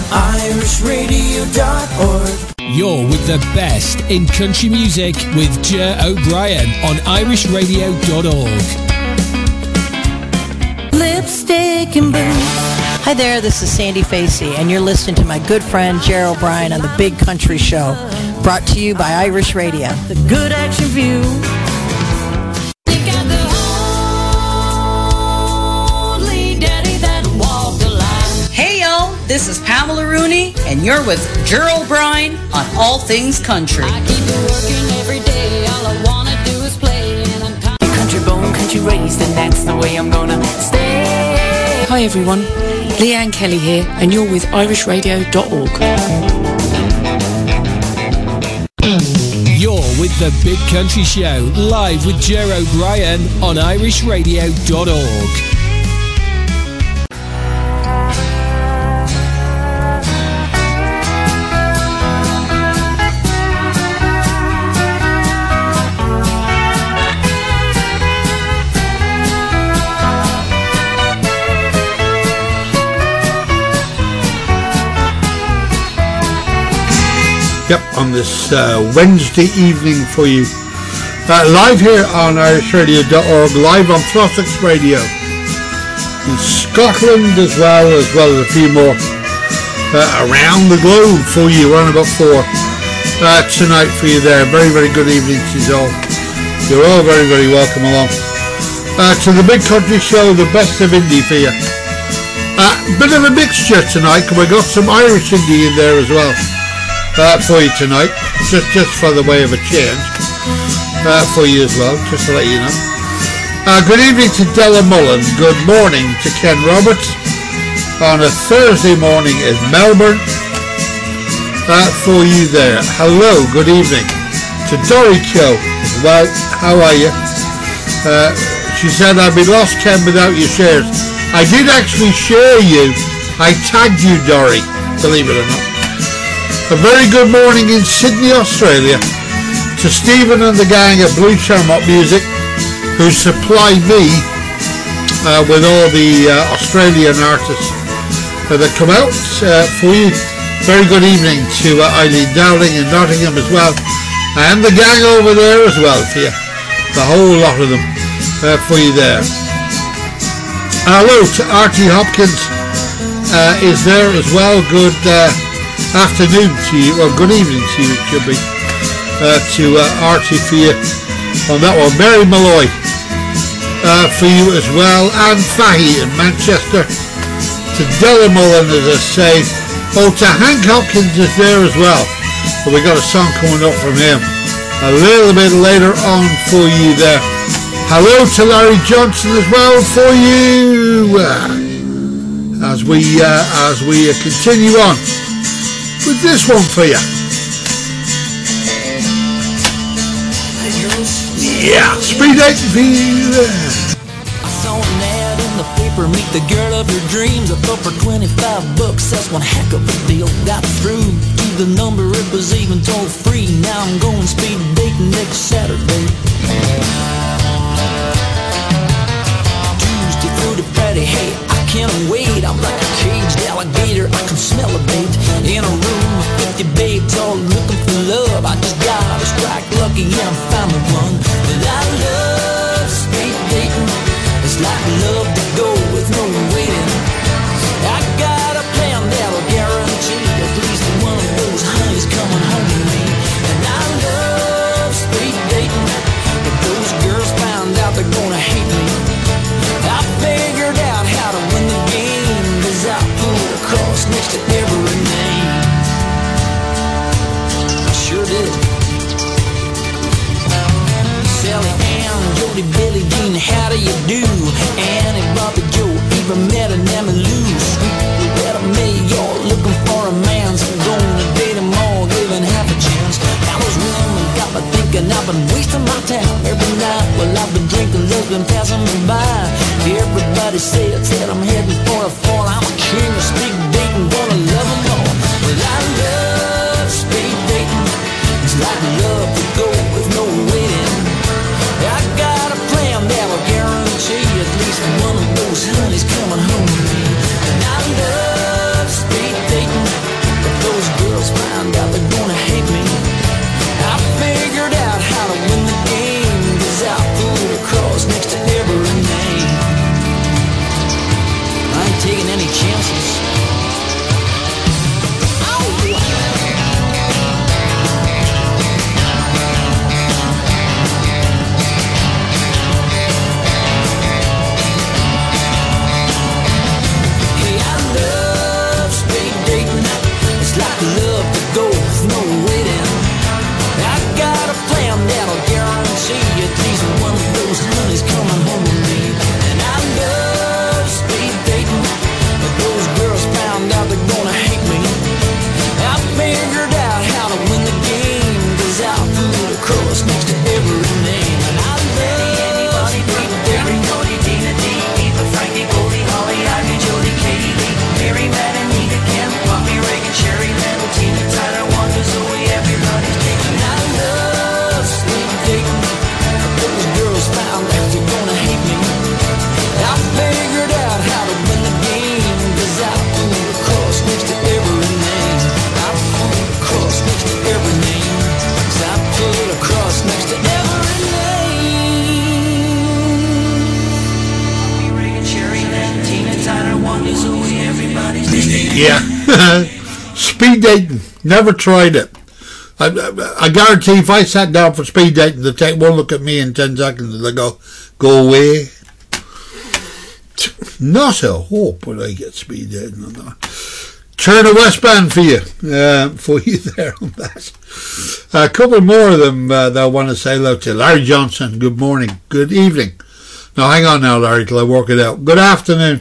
IrishRadio.org. You're with the best in country music with Ger O'Brien on IrishRadio.org. Lipstick and boots. Hi there, this is Sandy Facey, and you're listening to my good friend Ger O'Brien on The Big Country Show, brought to you by Irish Radio. The Good Action View. Hey y'all, this is Pamela Rooney, and you're with Ger O'Brien on All Things Country. I keep working every day, all I wanna do is play, and I'm country born, country raised, and that's the way I'm gonna stay. Hi everyone, Leanne Kelly here, and you're with IrishRadio.org. You're with the Big Country Show, live with Ger O'Brien on IrishRadio.org. Yep, on this Wednesday evening for you. Live here on IrishRadio.org, live on Trossachs Radio. In Scotland as well as a few more around the globe for you, around about 4 tonight for you there. Very, very good evening to you all. You're all very, very welcome along to the Big Country Show, the best of indie for you. Bit of a mixture tonight, because we got some Irish indie in there as well. For you tonight, just for the way of a change, for you as well, just to let you know. Good evening to Della Mullen, good morning to Ken Roberts, on a Thursday morning in Melbourne, for you there. Hello, good evening to Dory Kyo as well, how are you? She said, I'd be lost, Ken, without your shares. I did actually share you, I tagged you, Dory, believe it or not. A very good morning in Sydney, Australia, to Stephen and the gang at Blue Shamrock Music, who supplied me with all the Australian artists that come out for you. Very good evening to Eileen Dowling in Nottingham as well, and the gang over there as well for you. The whole lot of them for you there. Hello to Artie Hopkins is there as well. Good afternoon to you, or good evening to you, it should be, to Archie for you on that one. Mary Malloy for you as well, and Fahy in Manchester, to Della Mullen, as I say. Oh, to Hank Hopkins is there as well, but we got a song coming up from him a little bit later on for you there. Hello to Larry Johnson as well for you, as we continue on with this one for you. Yeah, Speed 8 Fever. I saw an ad in the paper, meet the girl of your dreams. I thought for $25, that's one heck of a deal. Got through to the number, it was even toll free. Now I'm going speed dating next Saturday. Tuesday through to Friday, hey, I can't wait. I'm like a caged alligator, I can smell a bait. In a room with 50 babes all looking for love. I just gotta strike lucky and find the one that I love. Speed dating, it's like love to go with no waiting. I got a plan that'll guarantee at least one of those honeys coming home to me. And I love speed dating, but those girls found out they're gonna hate me. I figured out how to win the game, 'cause I put a cross next to every name. I sure did. Sally Ann, Jody, Billy Jean, how do you do? Annie, Bobby, Joe, Eva, Meta, Nammy, Lou, Sweet Loretta May, y'all looking for a man, so I'm gonna date them all, giving half a chance. Now those women got me thinking I've been wasting my time every night. Well, I've been drinking, love's been passing me by. Everybody says that I'm heading for a fall. I'm a king of speed dating, gonna love them all. Well, I love speed dating, it's like love to go with no waiting. I got a plan that'll guarantee at least one of those honeys coming home to me. And I love speed dating, Yeah. Speed dating. Never tried it. I guarantee if I sat down for speed dating, they'd take one look at me in 10 seconds and they'd go away. Not a hope would I get speed dating on that. Turn a Westband for you there on that. A couple more of them that I want to say hello to. Larry Johnson, good morning, good evening. No, hang on now, Larry, till I work it out. Good afternoon.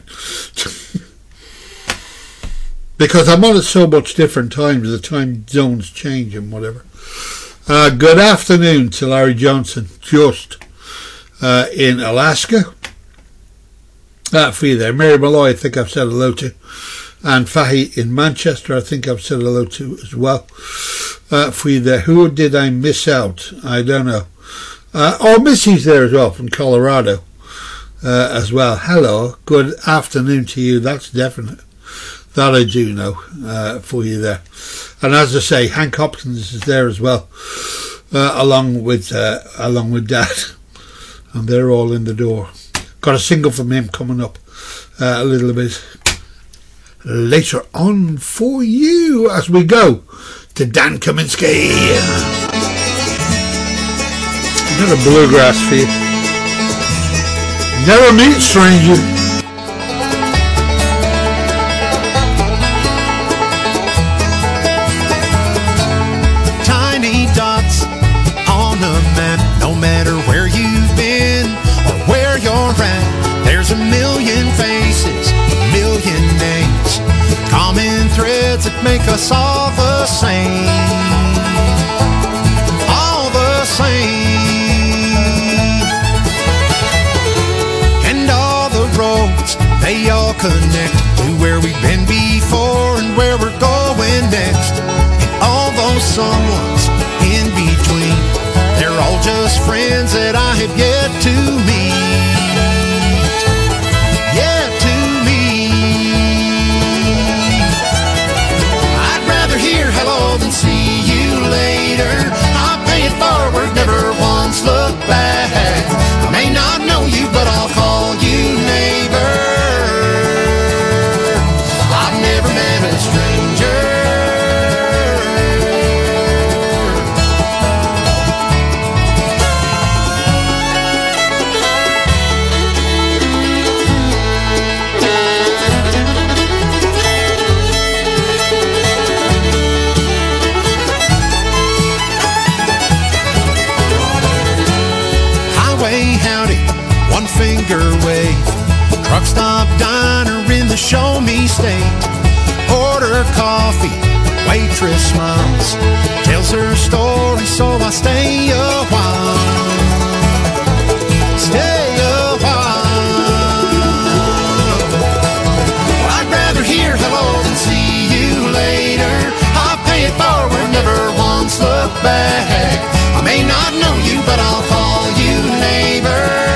Because I'm on at so much different times, the time zones change and whatever. Good afternoon to Larry Johnson, just in Alaska. For you there. Mary Malloy, I think I've said hello to. And Fahy in Manchester, I think I've said hello to as well. For you there. Who did I miss out? I don't know. Missy's there as well from Colorado as well. Hello. Good afternoon to you. That's definite. That I do know for you there. And as I say, Hank Hopkins is there as well, along with Dad. And they're all in the door. Got a single from him coming up a little bit later on for you as we go to Dan Kaminsky. Got a bluegrass for you. Never meet stranger. Tiny dots on a map, no matter where you've been or where you're at. There's a million faces, a million names, common threads that make us all the same. All the same. And all the roads, they all connect to where we've been before and where we're going next. And all those someones in between, they're all just friends that I have yet to meet. Yet to meet. I'd rather hear hello than see you later. I'll pay it forward, never once look back. I may not know you, but I'll call you neighbor. I've never met a stranger. Finger wave, truck stop diner in the show me state. Order coffee, waitress smiles, tells her story, so I stay a while. Stay a while. I'd rather hear hello than see you later. I'll pay it forward, never once look back. I may not know you, but I'll call you neighbor.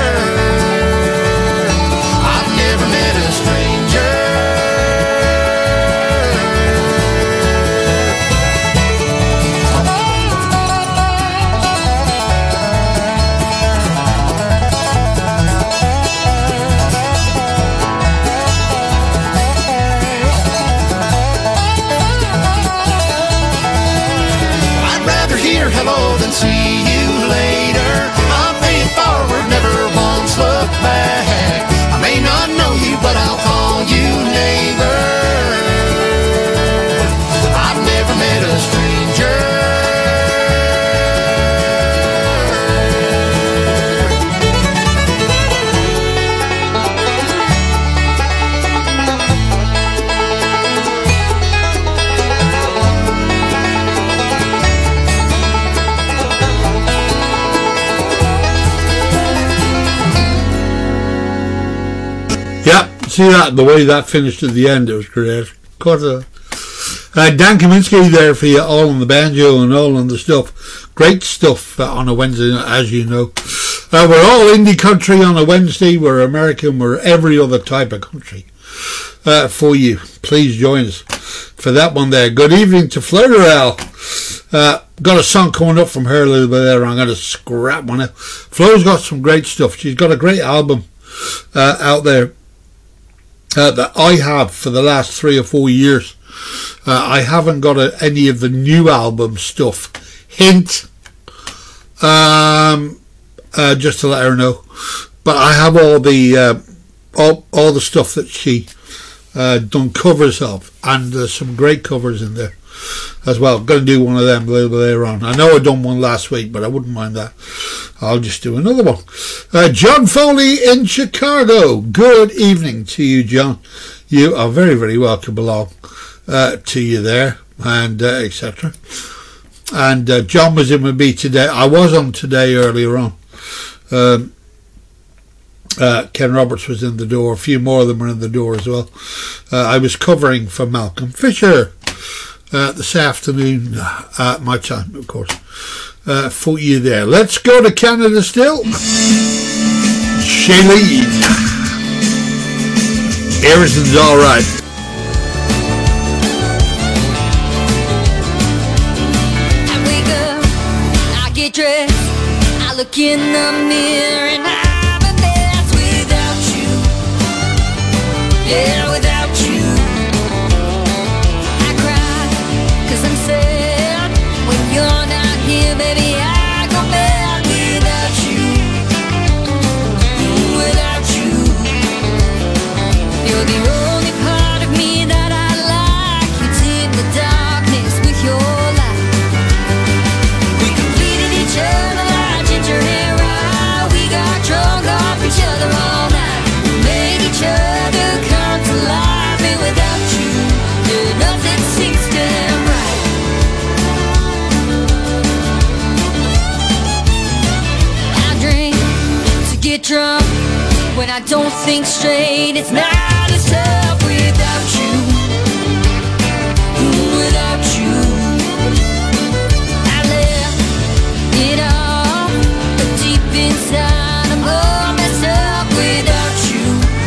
Hello, then see you later. I'll pay it forward, never once look back. I may not know you, but I'll call you neighbor. I've never met a stranger. See that, the way that finished at the end, it was great. Dan Kaminsky there for you, all on the banjo and all on the stuff. Great stuff on a Wednesday, as you know. We're all indie country on a Wednesday. We're American. We're every other type of country for you. Please join us for that one there. Good evening to Fleur. Got a song coming up from her a little bit there. I'm going to scrap one out. Flo's got some great stuff. She's got a great album out there. that I have for the last 3 or 4 years. I haven't got any of the new album stuff. Hint, just to let her know. But I have all the all the stuff that she done covers of, and there's some great covers in there as well. I'm going to do one of them a little bit later on. I know I done one last week, but I wouldn't mind that. I'll just do another one. John Foley in Chicago. Good evening to you, John. You are very, very welcome along to you there, and etc. And John was in with me today. I was on today earlier on. Ken Roberts was in the door. A few more of them were in the door as well. I was covering for Malcolm Fisher this afternoon, at my time, of course, for you there. Let's go to Canada still. Shailene. Everything's all right. I wake up, I get dressed, I look in the mirror and I'm a mess without you. Yeah, without you. I cry, 'cause I'm sad. When you're not here, baby, I go mad without you. Without you. You're the only part of me that I like. You tint the darkness with your light. We completed each other like ginger hair rye. We got drunk off each other all night. We made each other come to life, and without you, nothing seems damn right. I drink to get drunk when I don't think straight. It's not as tough without you. Without you, I left it all, but deep inside I'm all messed up without you.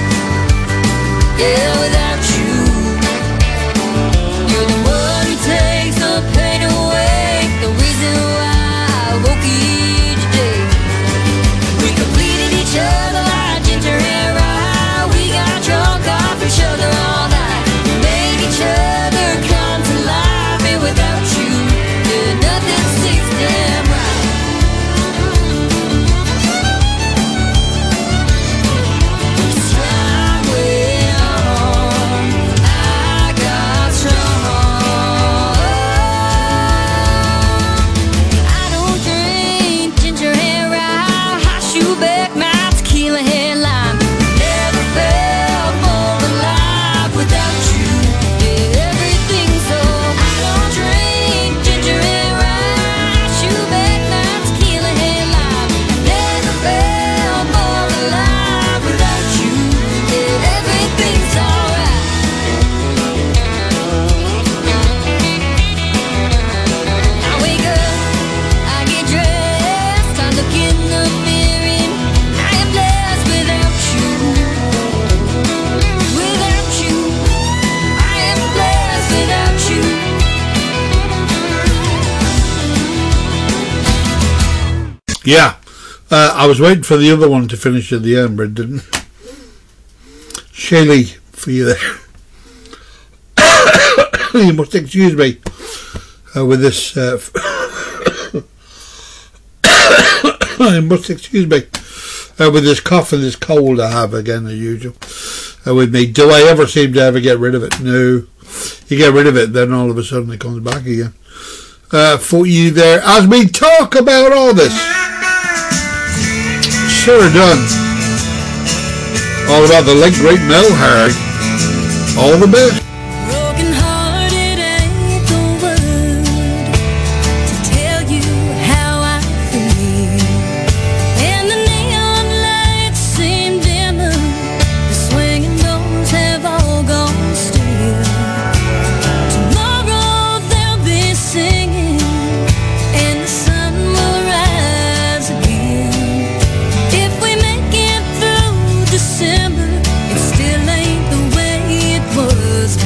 Yeah, without you. You're the one who takes the pain away, the reason why I woke each day. We completed each other like ginger hair rye. We got drunk off each other all night. We made each other come to life, and without you, nothing seems damn right. As time went on, I got strong. I don't drink ginger hair rye, hot shoe back, my tequila headline. Never felt more alive without you. Yeah, everything's so. I don't drink ginger hair rye, hot shoe back, my tequila headline. Never felt more alive without you. Yeah, everything's alright. I wake up, I get dressed, I look in the mirror and I am blessed without you. Without you, I am blessed without you. Yeah, I was waiting for the other one to finish at the end, but it didn't. Shaylee, for you there. You must excuse me with this. You must excuse me with this cough and this cold I have again as usual with me. Do I ever seem to ever get rid of it? No. You get rid of it, then all of a sudden it comes back again. For you there, as we talk about all this. Sure done. All about the late great Mel Harrick. All the best. Broken hearted ain't the word to tell you how I feel. And the neon lights seem dimmer, the swinging doors have all gone still. Tomorrow they'll be singing, and the sun will rise again. If we make it through December, it still ain't the way it was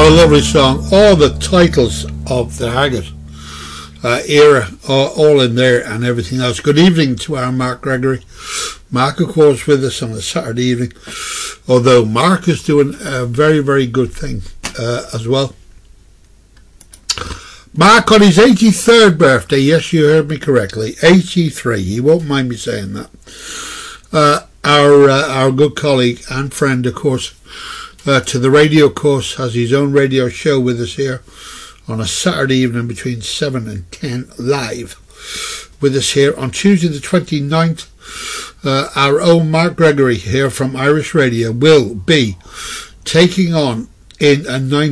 What a lovely song. All the titles of the Haggard era are all in there and everything else. Good evening to our Mark Gregory. Mark, of course, with us on a Saturday evening, although Mark is doing a very, very good thing as well. Mark on his 83rd birthday, yes, you heard me correctly, 83, he won't mind me saying that. Our good colleague and friend, of course, to the radio course, has his own radio show with us here on a Saturday evening between 7 and 10 live with us here on Tuesday the 29th. Our own Mark Gregory here from Irish Radio will be taking on a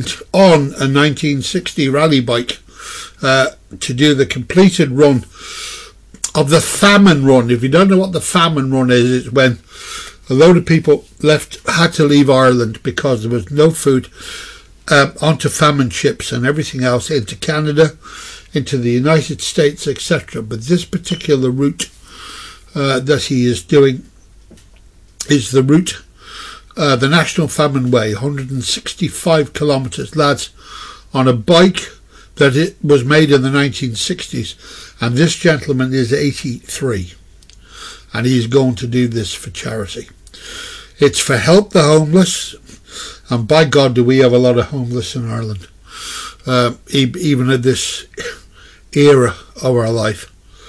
1960 rally bike to do the completed run of the famine run. If you don't know what the famine run is, it's when a load of people had to leave Ireland because there was no food, onto famine ships and everything else into Canada, into the United States, etc. But this particular route that he is doing is the route, the National Famine Way, 165 kilometres, lads, on a bike that it was made in the 1960s, and this gentleman is 83, and he's going to do this for charity. It's for Help the Homeless, and by God do we have a lot of homeless in Ireland, even at this era of our life.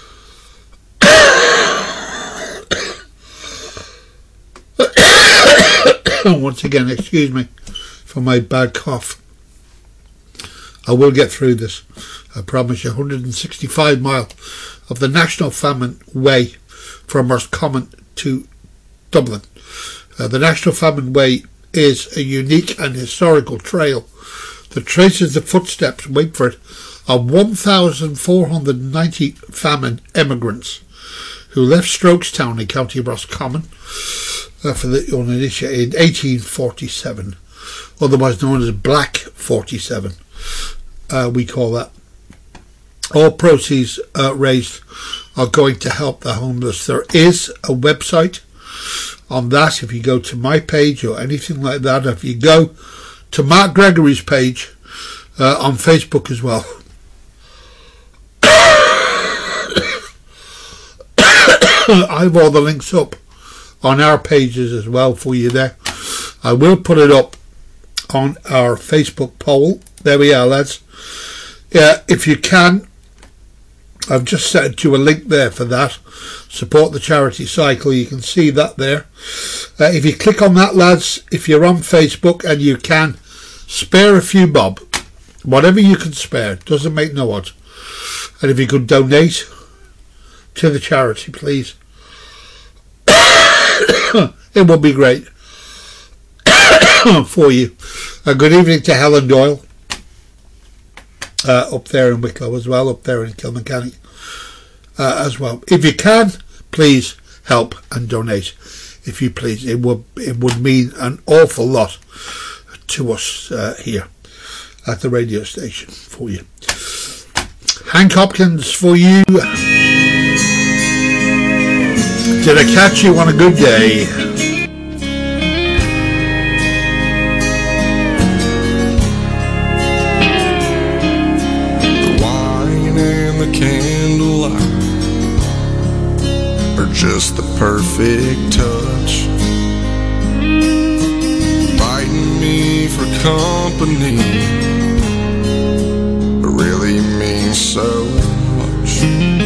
Once again, excuse me for my bad cough. I will get through this, I promise you. 165 mile of the National Famine Way from Roscommon to Dublin. The National Famine Way is a unique and historical trail that traces the footsteps, wait for it, of 1,490 famine emigrants who left Strokestown in County Roscommon for the Unitia in 1847, otherwise known as Black 47. We call that. All proceeds raised are going to help the homeless. There is a website on that. If you go to my page or anything like that, if you go to Mark Gregory's page on Facebook as well, I have all the links up on our pages as well for you there. I will put it up on our Facebook poll. There we are, lads. If you can, I've just sent you a link there for that. Support the charity cycle. You can see that there. If you click on that, lads, if you're on Facebook and you can, spare a few bob. Whatever you can spare. Doesn't make no odds. And if you could donate to the charity, please. It would be great for you. Good evening to Helen Doyle. Up there in Wicklow as well, up there in Kilmacanny as well. If you can, please help and donate. If you please, it would mean an awful lot to us here at the radio station for you. Hank Hopkins for you. Did I catch you on a good day? Candlelight are just the perfect touch, inviting me for company. It really means so much.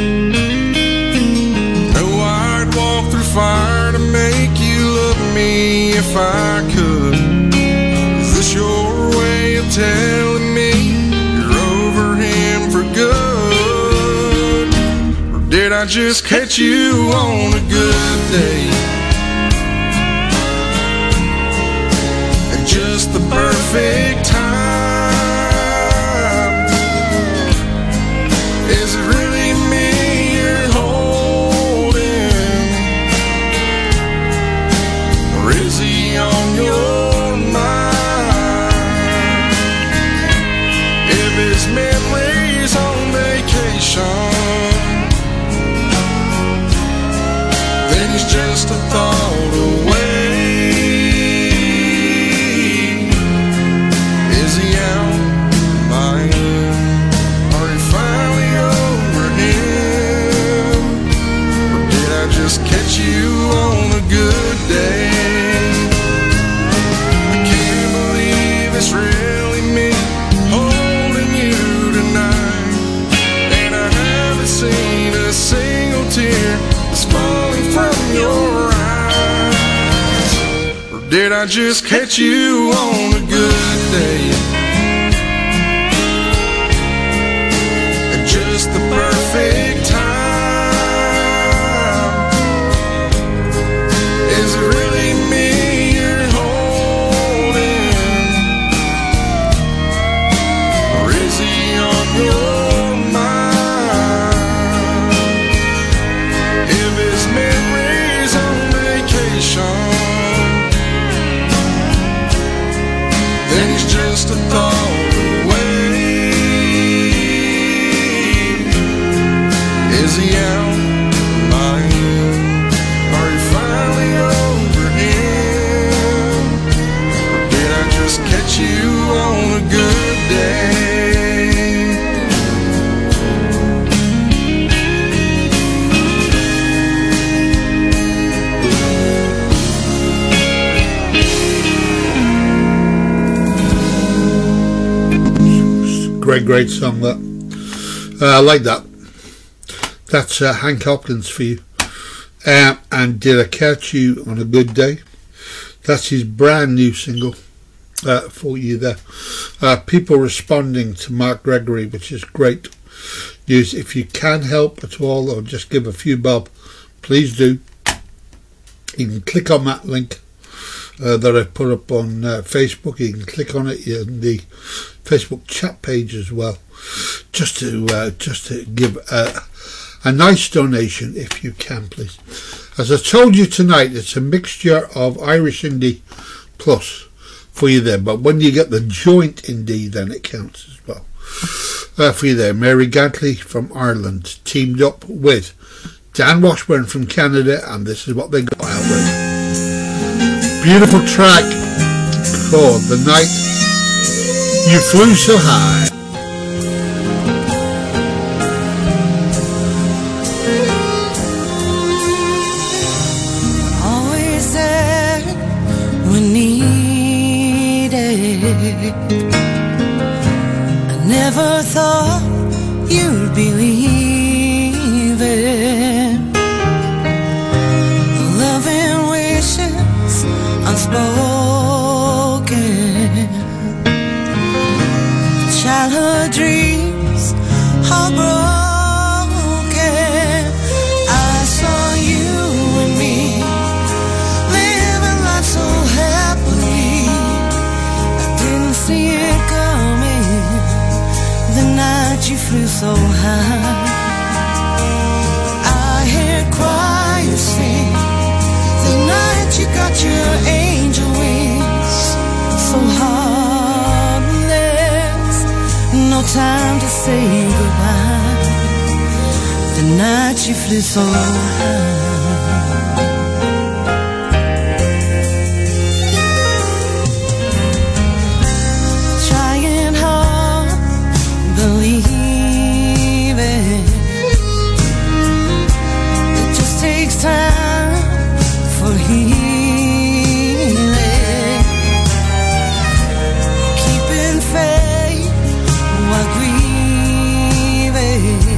No, I'd walk through fire to make you love me if I could. Is this your way of telling me you're over him for good? Did I just catch you on a good day? At just the perfect time? Is it really me you're holding? Or is he on your mind? If his memory's on vacation, it's just a thought away. Is he did I just catch you on a good day? At just the perfect time. Is it really me you're holding? Or is he on your mind? If his memory's on vacation, then he's just a thought away. Is he out lying? Are you finally over him? Or did I just catch you on a good day? Great song that. I like that. That's Hank Hopkins for you. And Did I Catch You on a Good Day? That's his brand new single for you there. People responding to Mark Gregory, which is great news. If you can help at all or just give a few bob, please do. You can click on that link that I put up on Facebook. You can click on it in the Facebook chat page as well, just to give a nice donation if you can, please. As I told you tonight, it's a mixture of Irish Indie Plus for you there, but when you get the joint indie, then it counts as well for you there. Mary Gantley from Ireland teamed up with Dan Washburn from Canada, and this is what they got out with. Beautiful track called The Night You Flew So High. Always there when needed. I never thought you'd be leaving. Loving wishes unspoken. Childhood dreams are broken. I saw you and me living life so happily. I didn't see it coming. The night you flew so high, I heard choirs sing. The night you got your angel wings, so harmless, no time to say goodbye. The night you flew so high. Trying hard, believing it just takes time for healing. Keeping faith while grieving.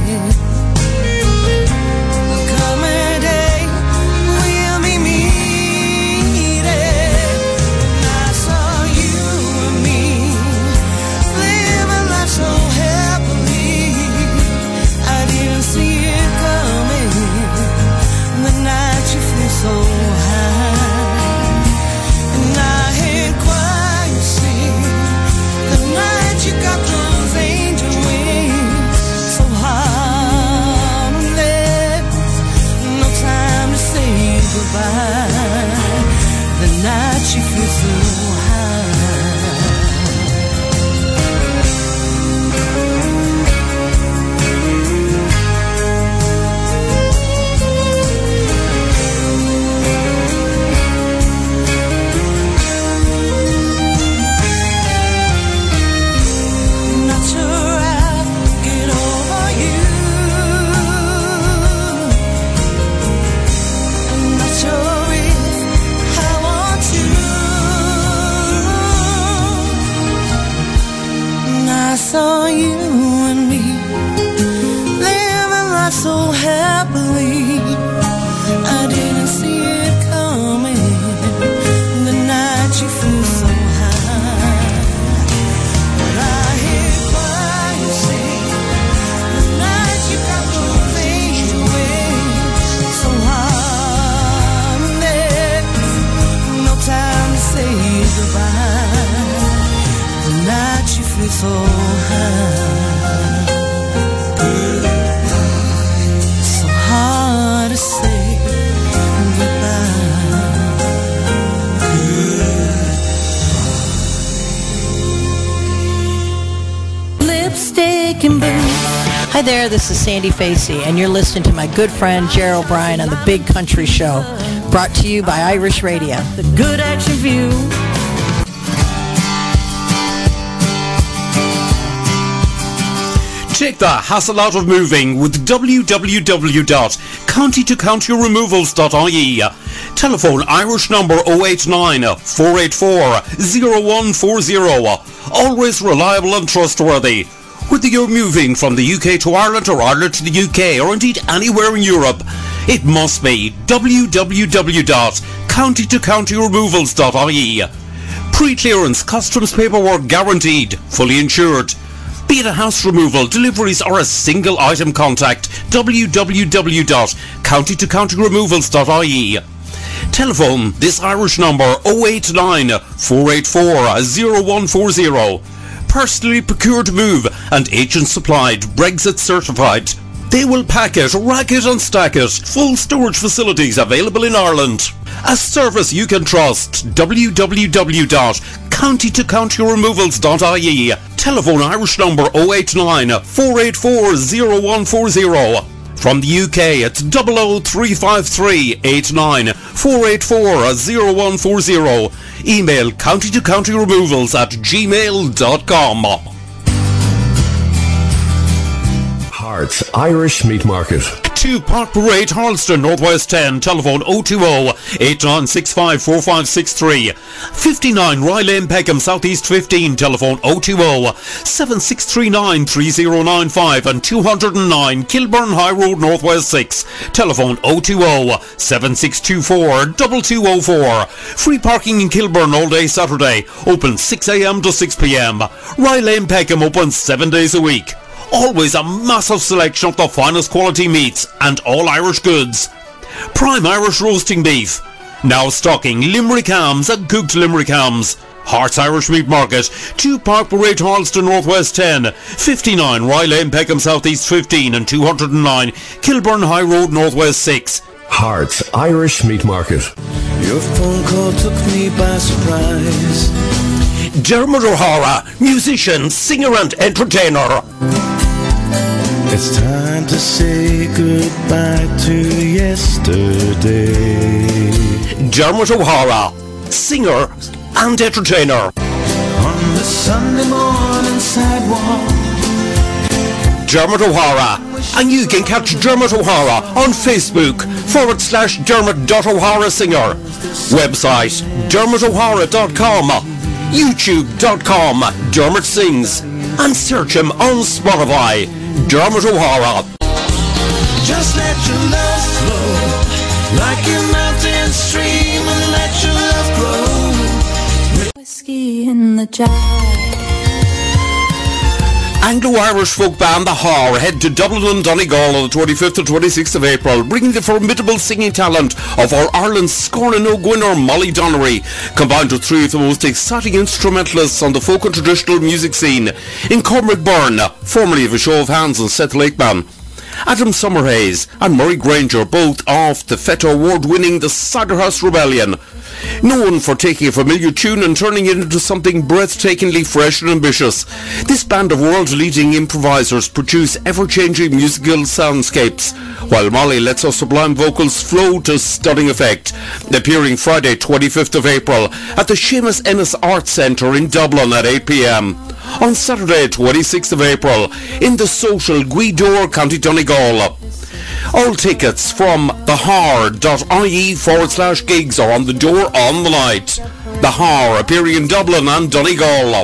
There'll come a day we'll be meeting. I saw you and me living life so happily. I didn't see it coming. The night you flew so high, and I heard choirs sing. The night you got those angel wings, so harmless, no time to say goodbye. The night you flew so not sure I'll get over you. I'm not sure if I want to. And I saw you and me living life so happily. I didn't see it coming. The night Hi there, this is Sandy Facey, and you're listening to my good friend Gerald O'Brien on the Big Country Show, brought to you by Irish Radio. The Good Action View. Take the hassle out of moving with www.countytocountyremovals.ie. Telephone Irish number 089 484 0140. Always reliable and trustworthy. Whether you're moving from the UK to Ireland or Ireland to the UK or indeed anywhere in Europe, it must be www.countytocountyremovals.ie. Pre-clearance customs paperwork guaranteed, fully insured. Be it a house removal, deliveries or a single item, contact www.countytocountyremovals.ie. Telephone this Irish number 089 484 0140. Personally procured move and agent supplied, Brexit certified. They will pack it, rack it and stack it. Full storage facilities available in Ireland. A service you can trust. www.countytocountyremovals.ie. Telephone Irish number 089 484 0140. From the UK, it's 00353 89 484 0140. Email countytocountyremovals@gmail.com. Hearts Irish Meat Market. 2 Park Parade, Harleston, Northwest 10. Telephone 020-8965-4563. 59 Rye Lane, Peckham, Southeast 15. Telephone 020-7639-3095 and 209 Kilburn High Road, Northwest 6. Telephone 020-7624-2204. Free parking in Kilburn all day Saturday. Open 6 a.m. to 6 p.m. Rye Lane, Peckham open 7 days a week. Always a massive selection of the finest quality meats and all Irish goods. Prime Irish roasting beef. Now stocking Limerick hams and cooked Limerick hams. Hearts Irish Meat Market. 2 Park Parade, Harleston, Northwest 10. 59 Rye Lane, Peckham, Southeast 15 and 209 Kilburn High Road, Northwest 6. Hearts Irish Meat Market. Your phone call took me by surprise. Dermot O'Hara, musician, singer and entertainer. It's time to say goodbye to yesterday. Dermot O'Hara, singer and entertainer. On the Sunday morning sidewalk. Dermot O'Hara. And you can catch Dermot O'Hara on Facebook /Dermot.O'Hara Singer. Website DermotO'Hara.com. YouTube.com Dermot Sings. And search him on Spotify. Dermot O'Hara. Just let your love flow like a mountain stream and let your love grow. Whiskey in the jar. Anglo-Irish folk band The Har head to Dublin and Donegal on the 25th and 26th of April, bringing the formidable singing talent of our Ireland's Scorn and winner Molly Donnery, combined with 3 of the most exciting instrumentalists on the folk and traditional music scene in Cormac Byrne, formerly of A Show of Hands and Seth Lakeman, Adam Summerhays and Murray Granger, both of the Feta Award-winning The Ciderhouse Rebellion, known for taking a familiar tune and turning it into something breathtakingly fresh and ambitious. This band of world-leading improvisers produce ever-changing musical soundscapes, while Molly lets her sublime vocals flow to stunning effect. Appearing Friday 25th of April at the Seamus Ennis Arts Centre in Dublin at 8 p.m. On Saturday 26th of April in the Social Guidor, County Donegal. All tickets from thehar.ie/gigs are on the door on the night. The Har appearing in Dublin and Donegal.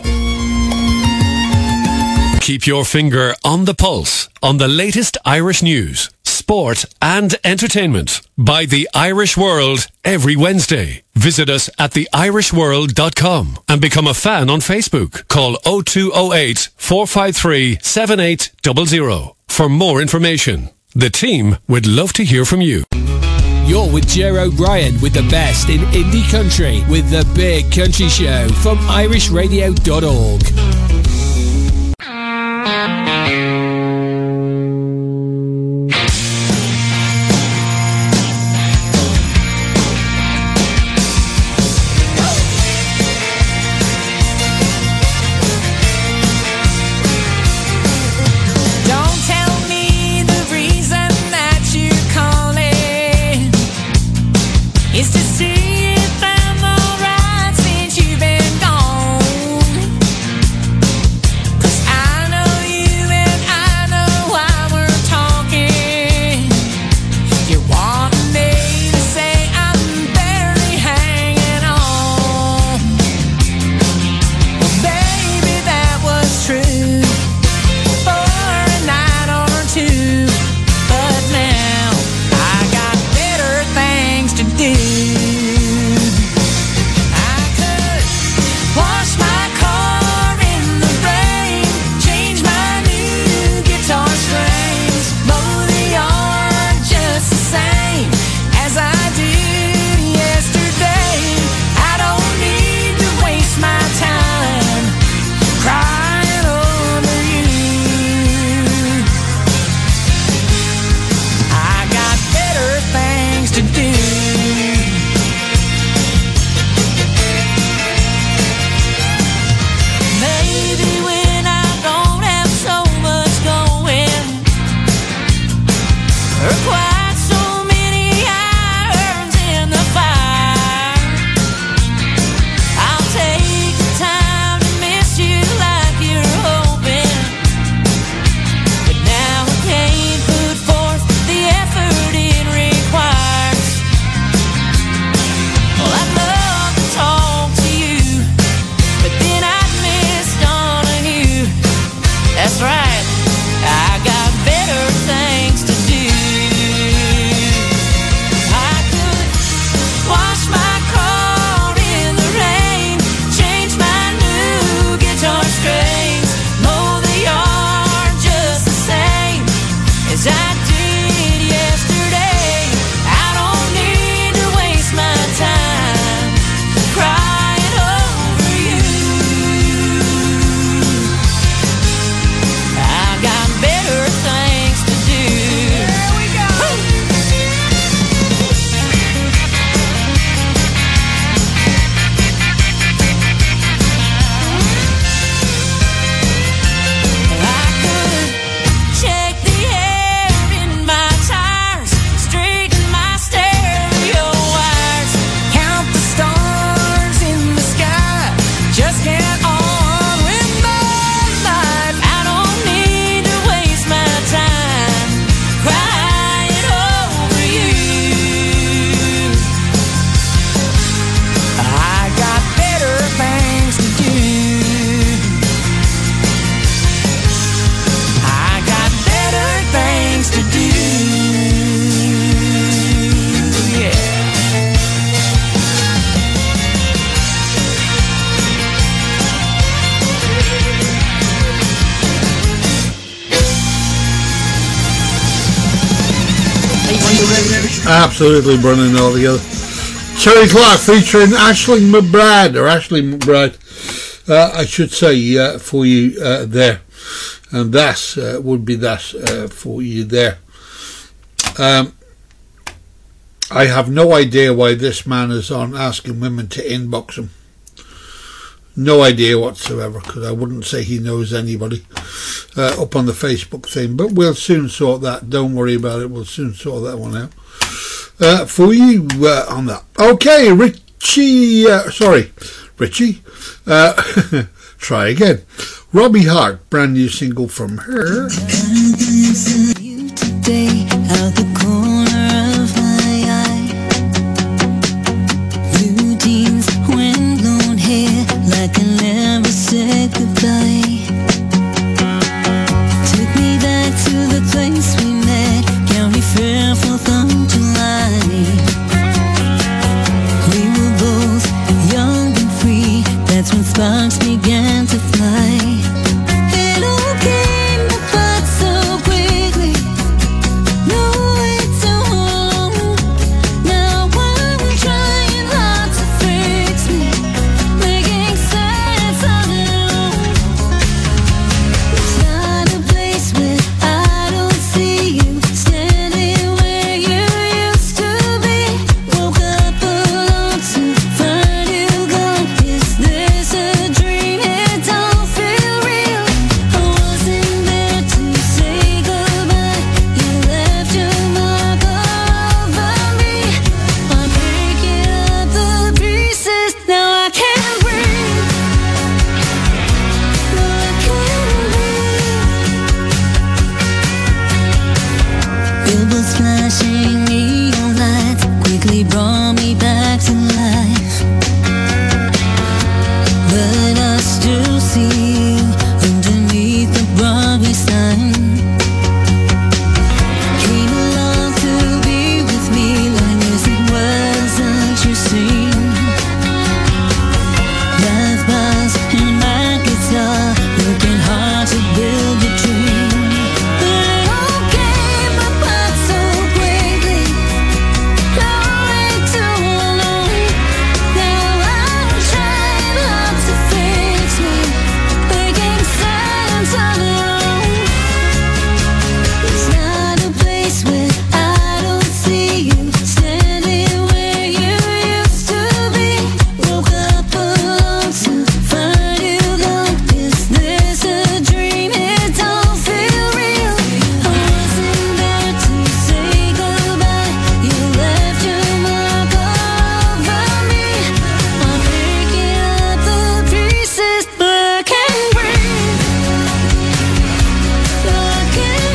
Keep your finger on the pulse on the latest Irish news, sport and entertainment by The Irish World every Wednesday. Visit us at theirishworld.com and become a fan on Facebook. Call 0208 453 7800 for more information. The team would love to hear from you. You're with Ger O'Brien with the best in indie country with The Big Country Show from irishradio.org. Don't tell me Absolutely burning all together. Terry Clark featuring Ashley McBride, I should say, for you there. And that would be that for you there. I have no idea why this man is on asking women to inbox him. No idea whatsoever, because I wouldn't say he knows anybody up on the Facebook thing. But we'll soon sort that. Don't worry about it. We'll soon sort that one out for you on that. Okay, Richie. Try again. Robbie Hart, brand new single from her. Today, out the corner of my eye, blue jeans, wind-blown hair, like I never said goodbye. Took me back to the place we met, County Fair, 4th of July. We were both young and free, that's when sparks began to fly. It all came apart so quickly. No way to hold on. Now I'm trying hard to fix me, making sense of it all. It's not a place where I don't see you, standing where you used to be. Woke up alone to find you gone. Is this a dream? It don't feel real. I wasn't there to say goodbye. You left your mark all over me. I'm picking up the pieces. Now I can't breathe. No, I can't breathe. Billboards flashing neon lights quickly brought me back to life. But I still see you underneath the Broadway sign. Came along to be with me, like music wasn't your scene. Life bars and my guitar, working hard to build a dream. But it all came apart so quickly. No way to hold on. Now I'm trying hard to fix me, making sense of it all. It's not a place where I don't see you, standing where you used to be. Woke up alone to find you gone. Is this a dream? It don't feel real. I wasn't there to say goodbye. You left your mark all over me. I'm picking up the pieces, but I can't breathe. No, I can't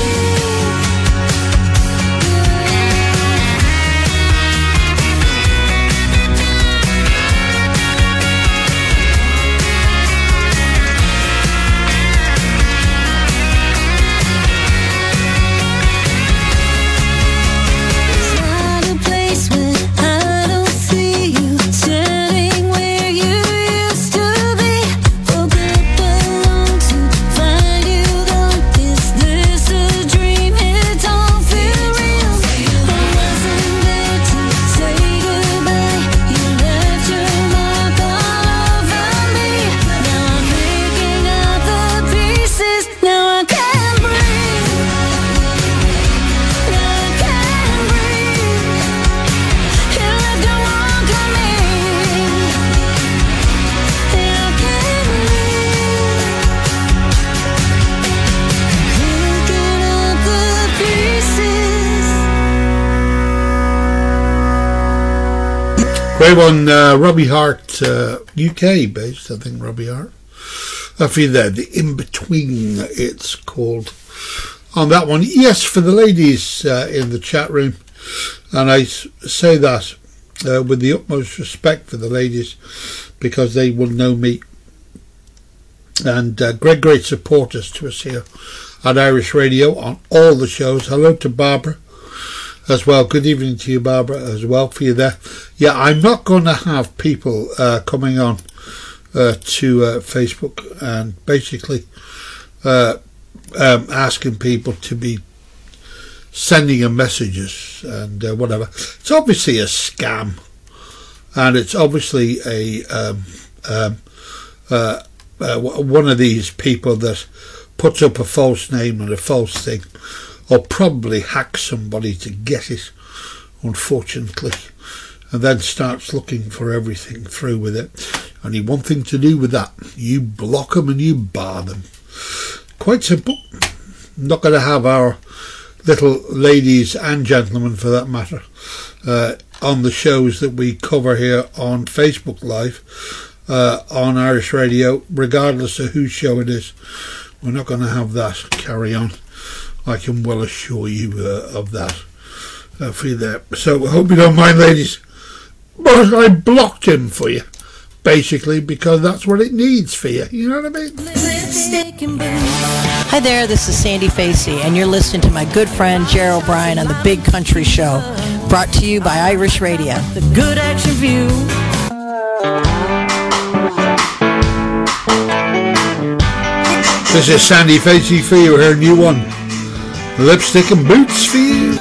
It's not a place where I don't see you, standing where you used to be. Woke up alone to find you gone. Is this a dream? It don't feel real. I wasn't there to say goodbye. You left your mark all over me. Now I'm picking up the pieces. Now I can't breathe. Now I can't breathe. You left your mark on me. And I can't breathe. Picking up the pieces. Great one, Robbie Hart, UK based, I think, Robbie Hart. For you there, the In-Between, it's called on that one. Yes, for the ladies in the chat room, and I say that with the utmost respect for the ladies, because they will know me, and great supporters to us here at Irish Radio on all the shows. Hello to Barbara as well. Good evening to you, Barbara, as well, for you there. Yeah, I'm not going to have people coming on to Facebook and basically asking people to be sending him messages and whatever. It's obviously a scam, and it's obviously one of these people that puts up a false name and a false thing, or probably hacks somebody to get it, unfortunately, and then starts looking for everything through with it. Only one thing to do with that: you block them and you bar them. Quite simple. Not going to have our little ladies and gentlemen, for that matter, on the shows that we cover here on Facebook Live, on Irish Radio, regardless of whose show it is. We're not going to have that carry on. I can well assure you of that for you there. So I hope you don't mind, ladies, but I blocked him for you, basically, because that's what it needs for you. You know what I mean? Hi there, this is Sandy Facey, and you're listening to my good friend Gerald O'Brien on the Big Country Show, brought to you by Irish Radio. The Good Action View. This is Sandy Facey for you, her new one. Lipstick and Boots for you.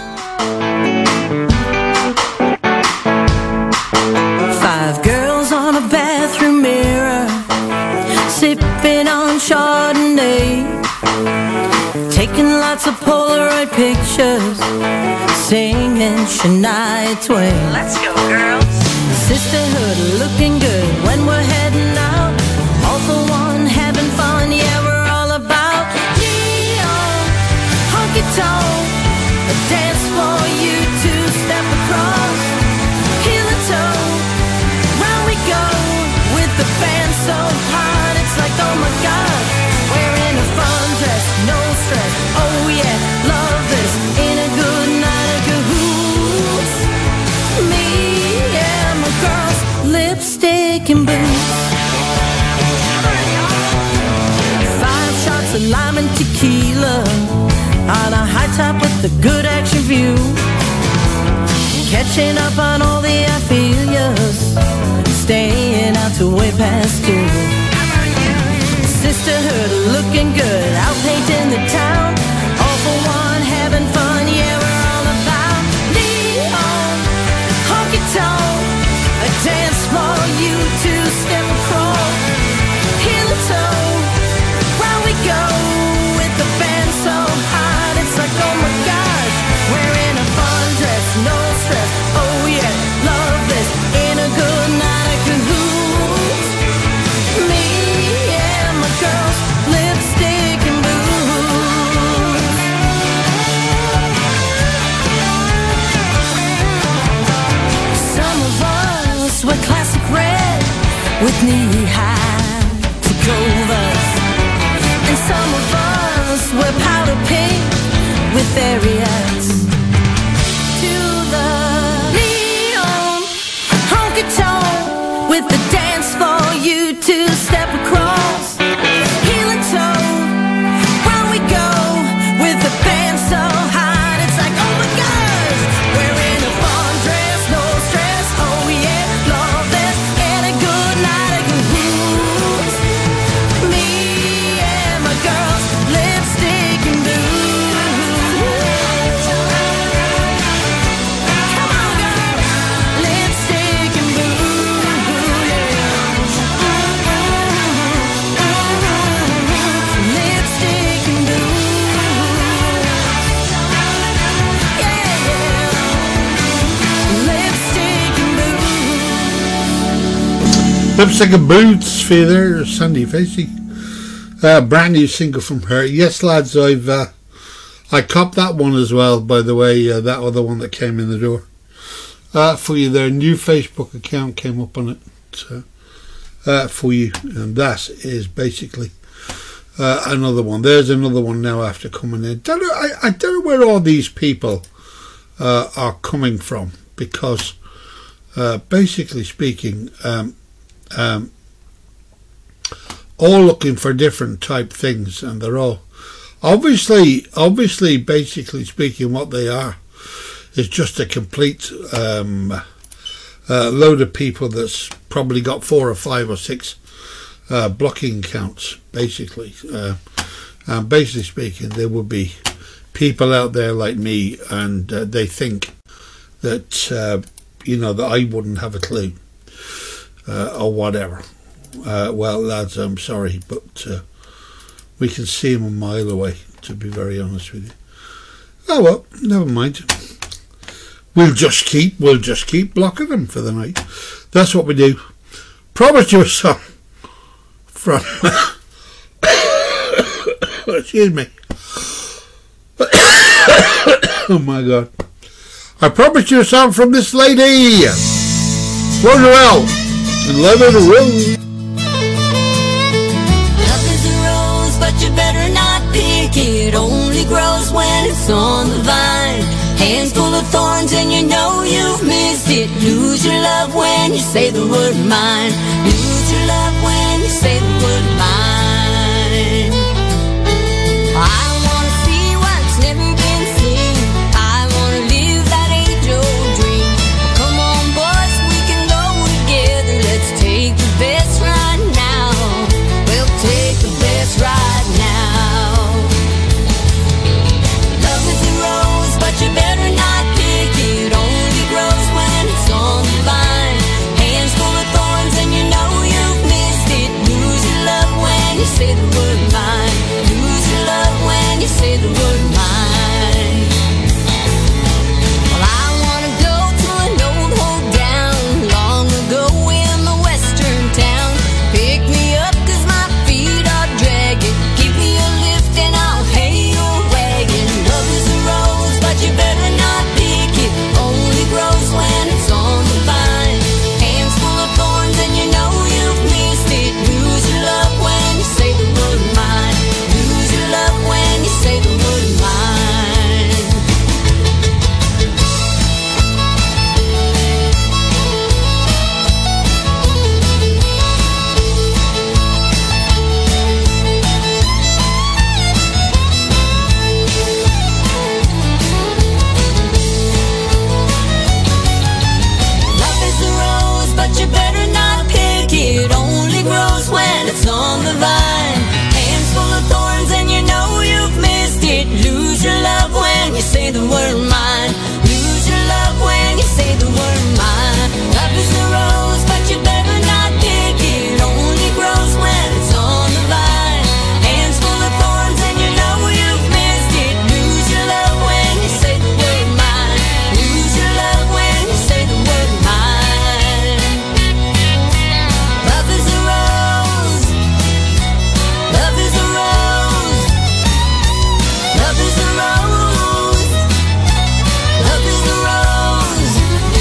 5 girls on a bathroom mirror, sipping on Chardonnay, taking lots of Polaroid pictures, singing Shania Twain. Let's go, girls. Sisterhood looking good when we're heading out, all for one, having fun. Yeah, we're all about neon, honky-tonk, a dance for you to step across, heel and toe, round we go, with the band so hot, it's like, oh my God, wearing a fun dress, no stress, oh yeah, love this, in a good night of cahoots, me and my girls, lipstick and boots, 5 shots of lime and tequila, on a high top with the Good Action View, catching up on all the I feel yas, staying out till way past 2. Sisterhood looking good, out painting the town, all for one, having fun. Yeah, we're all about neon, honky-tonk, a dance for you to step across, heel and toe, round we go, with the band so hot, it's like, oh my gosh, wearing a fun dress, no stress, oh yeah, love this, in a good night of cahoots, me and my girls, lipstick and boots. Some of us wear classic red with knee-high Tacovas, and some of us wear powder pink with Ariats. To the neon, honky-tonk, with the dance for you to step across, heel and toe, round we go, with the band so hot, it's like, oh my gosh, wearing a fun dress, no stress, oh yeah, love this, and a good night of cahoots, me and my girls, lipstick and boots. Come on, girl, lipstick and lipstick and Lipstick and Boots for you there, Sandy Facey. Brand new single from her. Yes, lads, I copped that one as well, by the way, that other one that came in the door. For you there, new Facebook account came up on it. So, for you, and that is basically another one. There's another one now after coming in. I don't know where all these people are coming from, because basically speaking, all looking for different type things, and they're all obviously basically speaking, what they are is just a complete load of people that's probably got 4 or 5 or 6 blocking accounts, basically. And basically speaking, they would be people out there like me, and they think that that I wouldn't have a clue or whatever. Well, lads, I'm sorry, but we can see him a mile away, to be very honest with you. Oh well, never mind. We'll just keep blocking them for the night. That's what we do. Promise you a song from excuse me. Oh my God. I promised you a song from this lady, Rosarell, and Love is a Rose. Love is a rose, but you better not pick it. Only grows when it's on the vine. Hands full of thorns and you know you've missed it. Lose your love when you say the word mine. Lose your love when you say the word mine. I wanna see what's never been seen. I wanna live that age-old dream. Come on, boys, we can go together. Let's take the best right now. We'll take the best right now. Love is a rose, but you better not pick it. Only grows when it's on the vine. Hands full of thorns and you know you've missed it. Lose your love when you say the word mine. Lose your love when you say the word mine. Well, I wanna go to an old hold down long ago in the western town. Pick me up 'cause my feet are dragging. Give me a lift and I'll pay your wagon. Love is a rose, but you better not pick it. Only grows when it's on the vine. Hands full of thorns and you know you've missed it. Lose your love when you say the word mine. Lose your love when you say the word mine. Love is a rose, but you better not pick it. Only grows when it's on the vine. Hands full of thorns and you know you've missed it. Lose your love when you say the word mine. Lose your love when you say the word mine. Love is a rose, but you better not pick it. Only grows when it's on the vine. Hands full of thorns and you know you've missed it. Lose your love when you say the word mine. Lose your love when you say the word mine. Love is a rose. Love is a rose. Love is a rose. Love is a rose.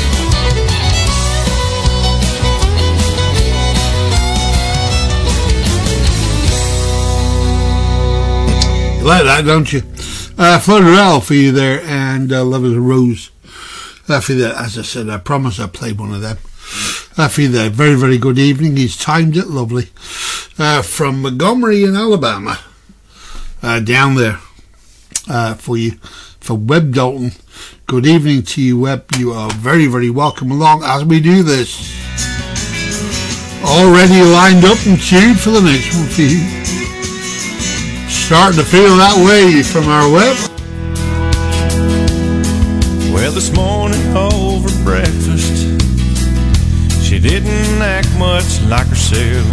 You like that, don't you? Rosarell for you there, and Love is a Rose. For you there, as I said, I promise I'll play one of them. For you there, very, very good evening. He's timed it lovely. From Montgomery in Alabama. Down there. For you. For Webb Dalton. Good evening to you, Webb. You are very, very welcome along as we do this. Already lined up and tuned for the next one for you. Starting to feel that way from our Webb. Well, this morning over breakfast, she didn't act much like herself.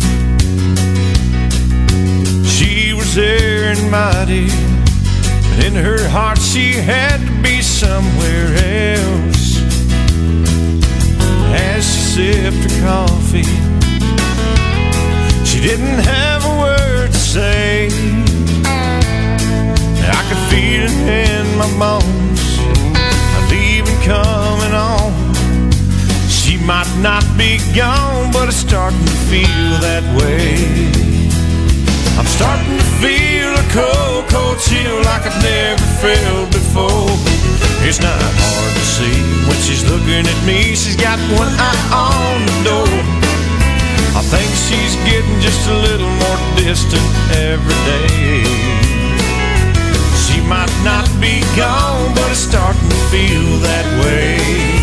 She was there invited, but in her heart she had to be somewhere else. As she sipped her coffee, she didn't have a word to say. I could feel it in my bones, I'm leaving coming on. She might not be gone, but it's starting to feel that way. I'm starting to feel a cold, cold chill like I've never felt before. It's not hard to see when she's looking at me. She's got one eye on the door. I think she's getting just a little more distant every day. She might not be gone, but it's starting to feel that way.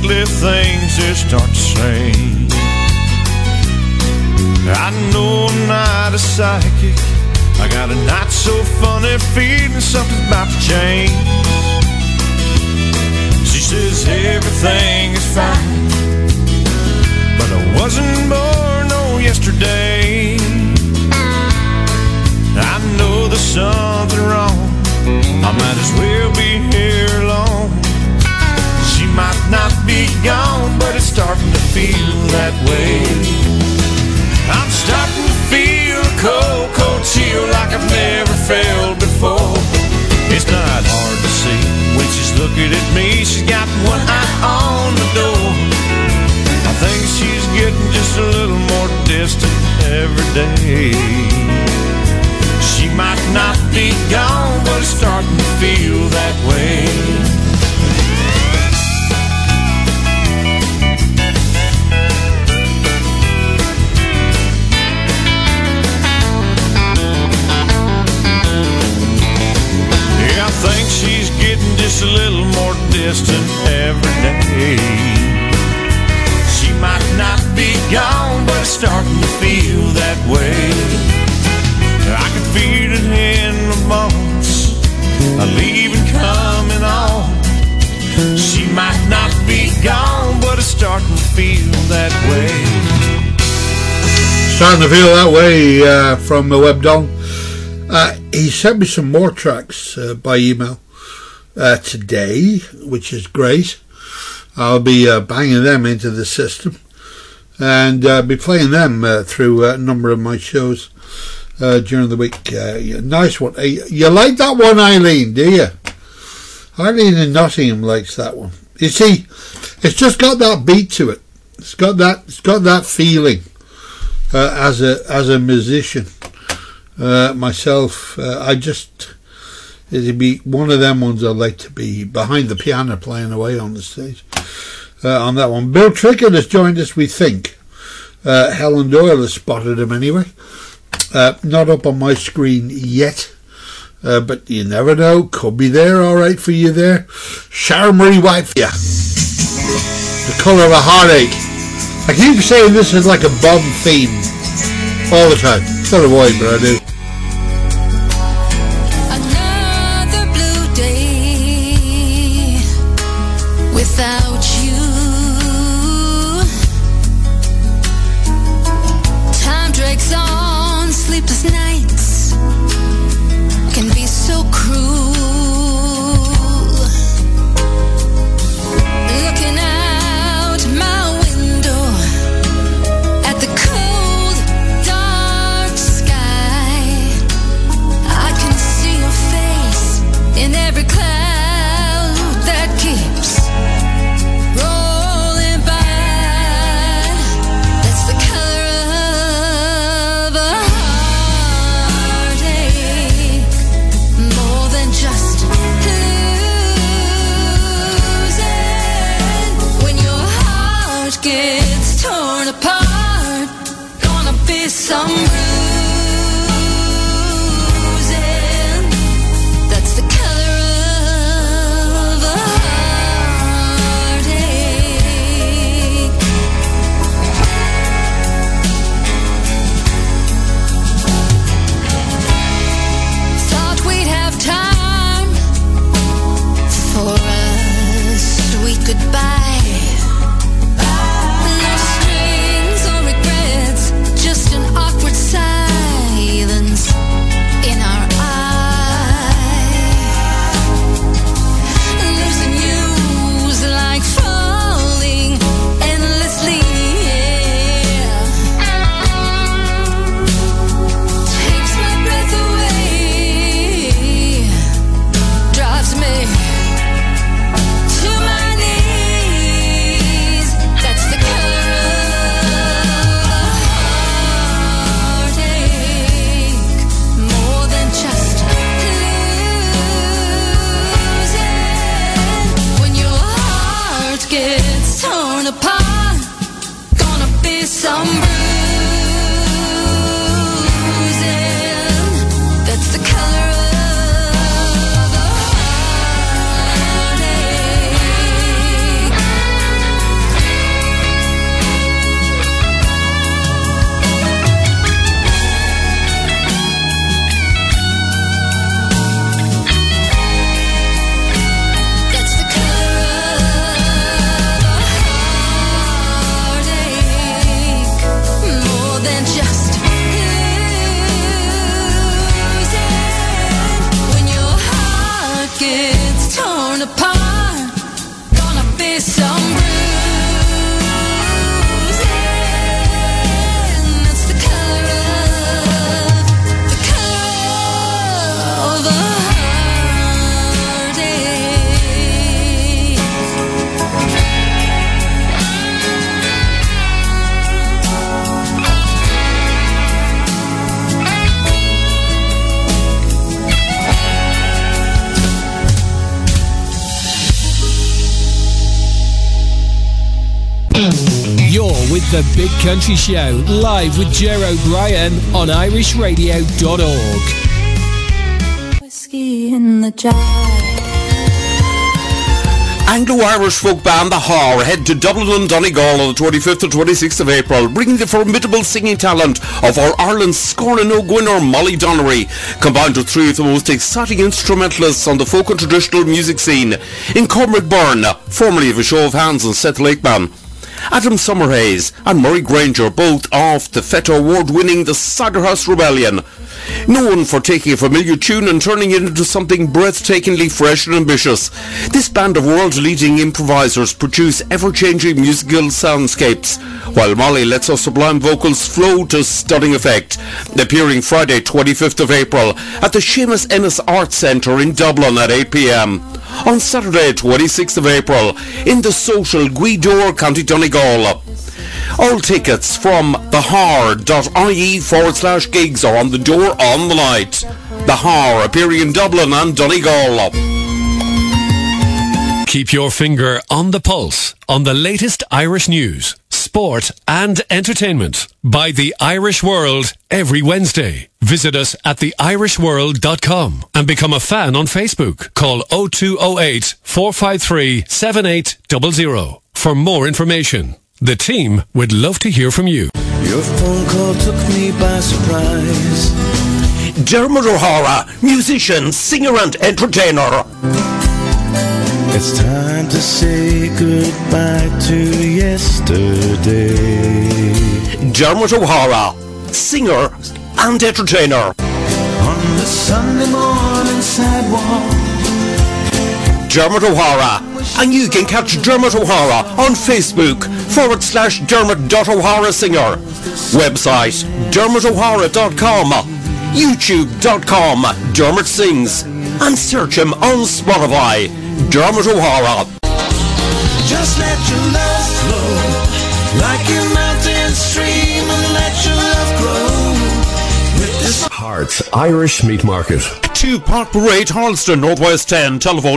lately things just aren't the same. I know I'm not a psychic. I got a not so funny feeling something's about to change. She says everything is fine, but I wasn't born no yesterday. I know there's something wrong. I might as well be here alone. She might not be gone, but it's starting to feel that way. I'm starting to feel a cold, cold chill like I've never felt before. It's not hard to see when she's looking at me. She's got one eye on the door. I think she's getting just a little more distant every day. She might not be gone, but it's starting to feel that way. I think she's getting just a little more distant every day. She might not be gone, but it's starting to feel that way. I can feel it in my bones, a leaving coming on. She might not be gone, but it's starting to feel that way. Starting to feel that way from Web Don. He sent me some more tracks by email today, which is great. I'll be banging them into the system and be playing them through a number of my shows during the week. Nice one. You like that one, Eileen, do you? Eileen in Nottingham likes that one. You see, it's just got that beat to it. It's got that feeling as a musician. Myself, it'd be one of them ones I'd like to be behind the piano playing away on the stage on that one. Bill Trickett has joined us, we think. Helen Doyle has spotted him anyway. Not up on my screen yet, but you never know. Could be there, all right for you there. Sharon Marie White, yeah. The Colour of a Heartache. I keep saying this is like a Bob theme all the time. Not a void, but I do. Another blue day without you. Time drags on, sleepless nights can be so cruel. Looking out my window at the cold, dark sky, I can see your face in every cloud that keeps rolling by. That's the color of a heartache, more than just losing. When your heart gets torn apart, gonna be some bruising. That's the color of a heartache. Thought we'd have time for a sweet goodbye. No strings or regrets, just an awkward silence in our eye. Losing you's like falling endlessly. Takes my breath away, drives me to my knees. The Big Country Show, live with Ger O'Brien on irishradio.org. Whiskey in the jar. Anglo-Irish folk band The Har head to Dublin and Donegal on the 25th and 26th of April, bringing the formidable singing talent of our Ireland's Scorna No Gwinner, Molly Donnery, combined with three of the most exciting instrumentalists on the folk and traditional music scene in Cormac Byrne, formerly of A Show of Hands and Seth Lakeman, Adam Summerhays and Murray Granger, both of the Feta Award-winning The Ciderhouse Rebellion, known for taking a familiar tune and turning it into something breathtakingly fresh and ambitious. This band of world-leading improvisers produce ever-changing musical soundscapes, while Molly lets her sublime vocals flow to stunning effect. Appearing Friday 25th of April at the Seamus Ennis Arts Centre in Dublin at 8 p.m. On Saturday 26th of April in the Social Gweedore, County Donegal. All tickets from thehar.ie/gigs are on the door on the night. The Har appearing in Dublin and Donegal. Keep your finger on the pulse on the latest Irish news, sport and entertainment by The Irish World every Wednesday. Visit us at theirishworld.com and become a fan on Facebook. Call 0208 453 7800 for more information. The team would love to hear from you. Your phone call took me by surprise. Dermot O'Hara, musician, singer and entertainer. It's time to say goodbye to yesterday. Dermot O'Hara, singer and entertainer. On the Sunday morning sidewalk. Dermot O'Hara. And you can catch Dermot O'Hara on Facebook /Dermot.O'Hara Singer. Website DermotO'Hara.com. YouTube.com Dermot Sings. And search him on Spotify. Dermot O'Hara. Just let your love flow like a mountain stream and let your love grow. Hearts Irish Meat Market. 2 Park Parade, Harleston, Northwest 10. Telephone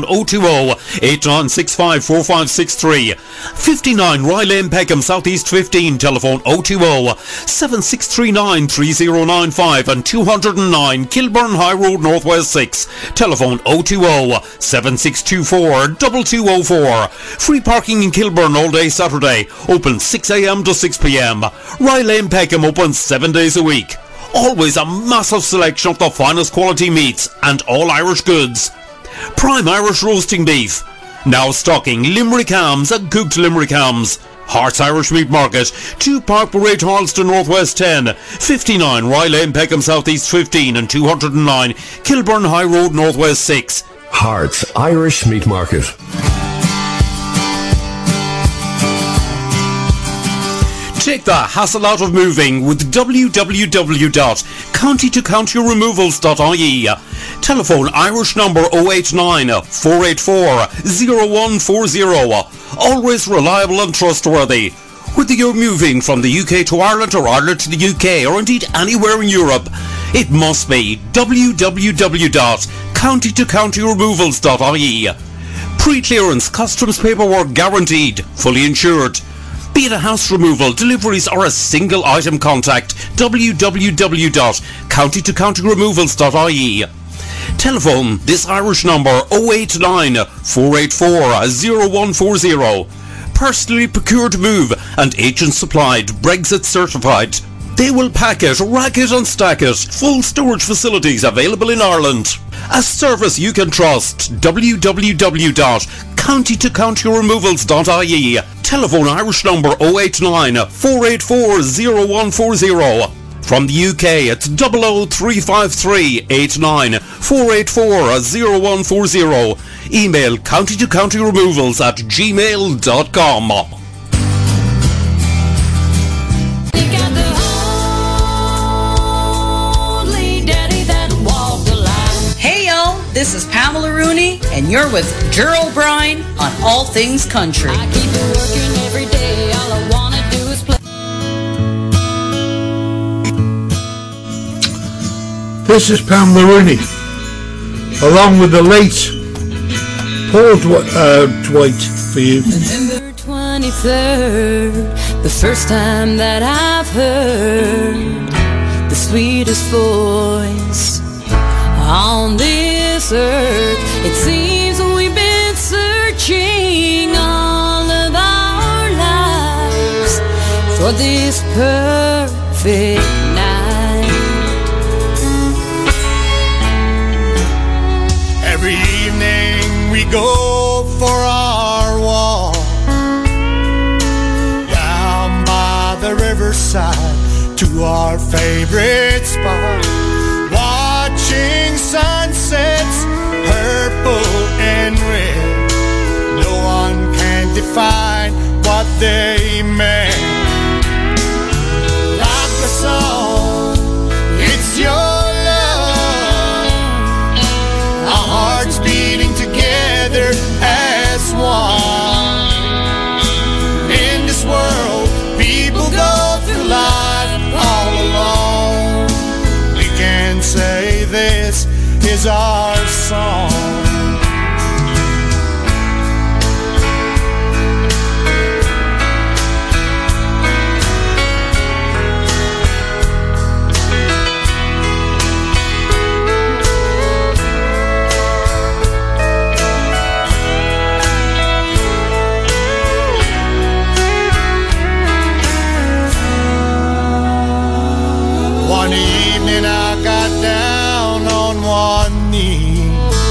020-8965-4563. 59 Rye Lane, Peckham, Southeast 15. Telephone 020-7639-3095 and 209 Kilburn High Road, Northwest 6. Telephone 020-7624-2204. Free parking in Kilburn all day Saturday. Open 6 a.m. to 6 p.m. Rye Lane, Peckham open 7 days a week. Always a massive selection of the finest quality meats and all Irish goods. Prime Irish roasting beef. Now stocking Limerick hams and cooked Limerick hams. Hearts Irish Meat Market, 2 Park Parade, Harleston, Northwest 10, 59 Rye Lane, Peckham, Southeast 15 and 209 Kilburn High Road, Northwest 6. Hearts Irish Meat Market. Take the hassle out of moving with www.countytocountyremovals.ie. Telephone Irish number 089 484 0140. Always reliable and trustworthy. Whether you're moving from the UK to Ireland or Ireland to the UK or indeed anywhere in Europe, it must be www.countytocountyremovals.ie. Pre-clearance customs paperwork guaranteed, fully insured. Be it a house removal, deliveries or a single item, contact www.countytocountyremovals.ie. Telephone this Irish number 089 484 0140. Personally procured move and agent supplied, Brexit certified. They will pack it, rack it and stack it. Full storage facilities available in Ireland. A service you can trust. www.countytocountyremovals.ie. Telephone Irish number 089 484 0140. From the UK, it's 00353 89 484 0140. Email countytocountyremovals@gmail.com. This is Pamela Rooney, and you're with Ger O'Brien on All Things Country. I keep it working every day. All I wanna do is play. This is Pamela Rooney, along with the late Paul Dwight for you. November 23rd, The first time that I've heard the sweetest voice on this earth. It seems we've been searching all of our lives for this perfect night. Every evening we go for our walk down by the riverside to our favorite spot, watching sunsets, purple and red. No one can define what they meant. Like the song, it's your love, our hearts beating together as one. In this world, people go through life all alone. We can say this is our song. One evening I got down on one knee.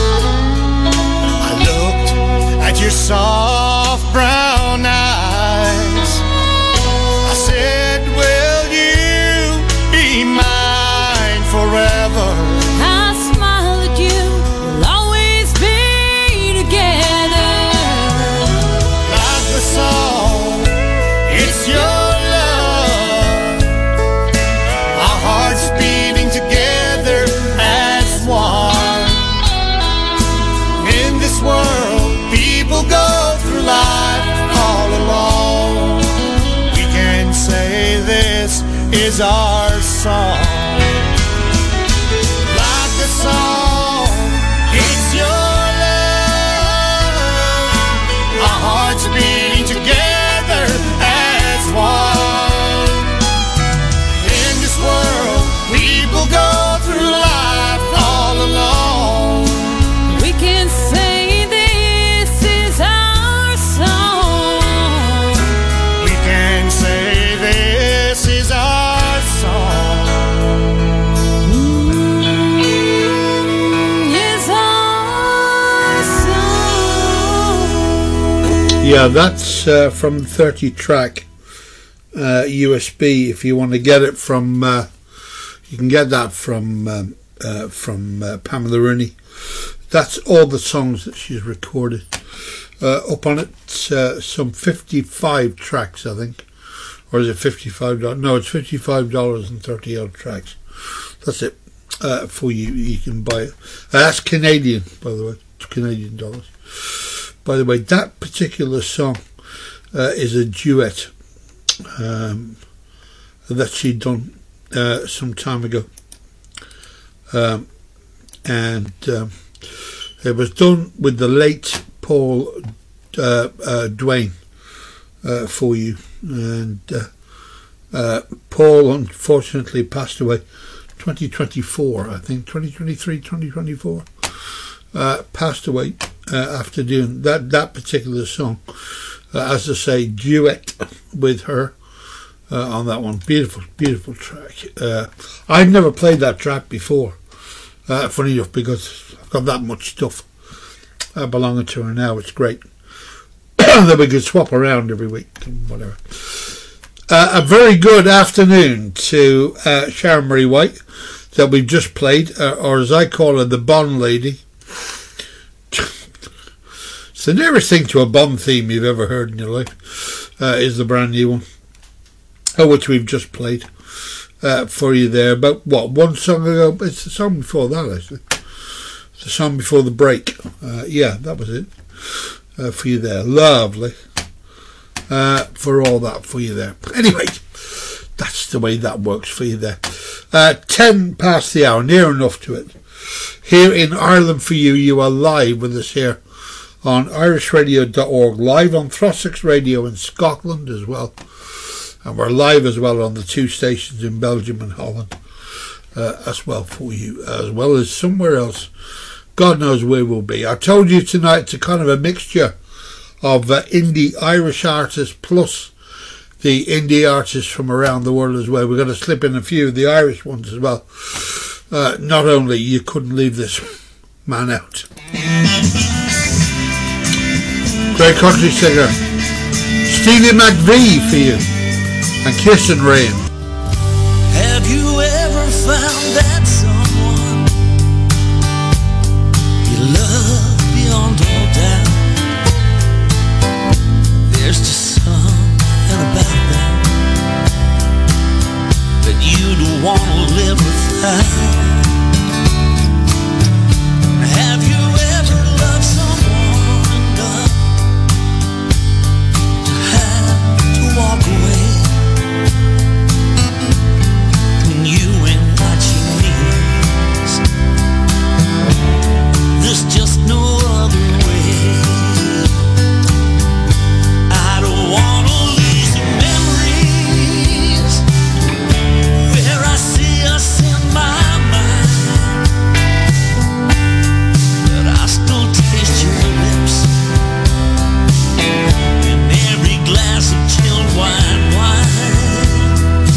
I looked at your soft brown eyes. I said, will you be mine forever? I smile at you, we'll always be together. Like the song, it's your love, our hearts beating together as one. In this world, people go through life all alone. We can say this is our song. Like the song, it's your love, our hearts beating together as one. In this world, people go through life all alone. We can say this is our song. We can say this is our song. It's our song. Yeah, that's from 30 track USB. If you want to get it from, you can get that from Pamela Rooney. That's all the songs that she's recorded. Up on it, some 55 tracks, I think. Or is it $55? No, it's $55 and 30 odd tracks. That's it for you. You can buy it. That's Canadian, by the way. It's Canadian dollars. By the way, that particular song is a duet that she'd done some time ago. And it was done with the late Paul Duane for you. And Paul unfortunately passed away 2024, I think, 2023, 2024. Passed away after doing that particular song. As I say, duet with her on that one. Beautiful, beautiful track. I've never played that track before. Funny enough, because I've got that much stuff belonging to her now. It's great that we could swap around every week and whatever. A very good afternoon to Sharon Marie White that we've just played, or as I call her, the Bond Lady. It's the nearest thing to a Bond theme you've ever heard in your life, is the brand new one, which we've just played for you there. About, what, one song ago? It's the song before that, actually. It's the song before the break. Yeah, that was it for you there. Lovely. For all that for you there. Anyway, that's the way that works for you there. 10 past the hour, near enough to it. Here in Ireland for you, you are live with us here on irishradio.org, live on Throssix Radio in Scotland as well. And we're live as well on the 2 stations in Belgium and Holland as well for you, as well as somewhere else. God knows where we'll be. I told you tonight it's a kind of a mixture of indie Irish artists plus the indie artists from around the world as well. We're going to slip in a few of the Irish ones as well. Not only, you couldn't leave this man out. Great country singer Stevie McVie for you, and Kirsten Rain. Have you ever found that someone you love beyond all doubt? There's just something about that that you don't want to live without. Have you ever loved someone enough to have to walk away when you ain't what she needs? There's just no other way. I don't want to lose the memories where I see us in my mind, but I still taste your lips in every glass of chilled white wine.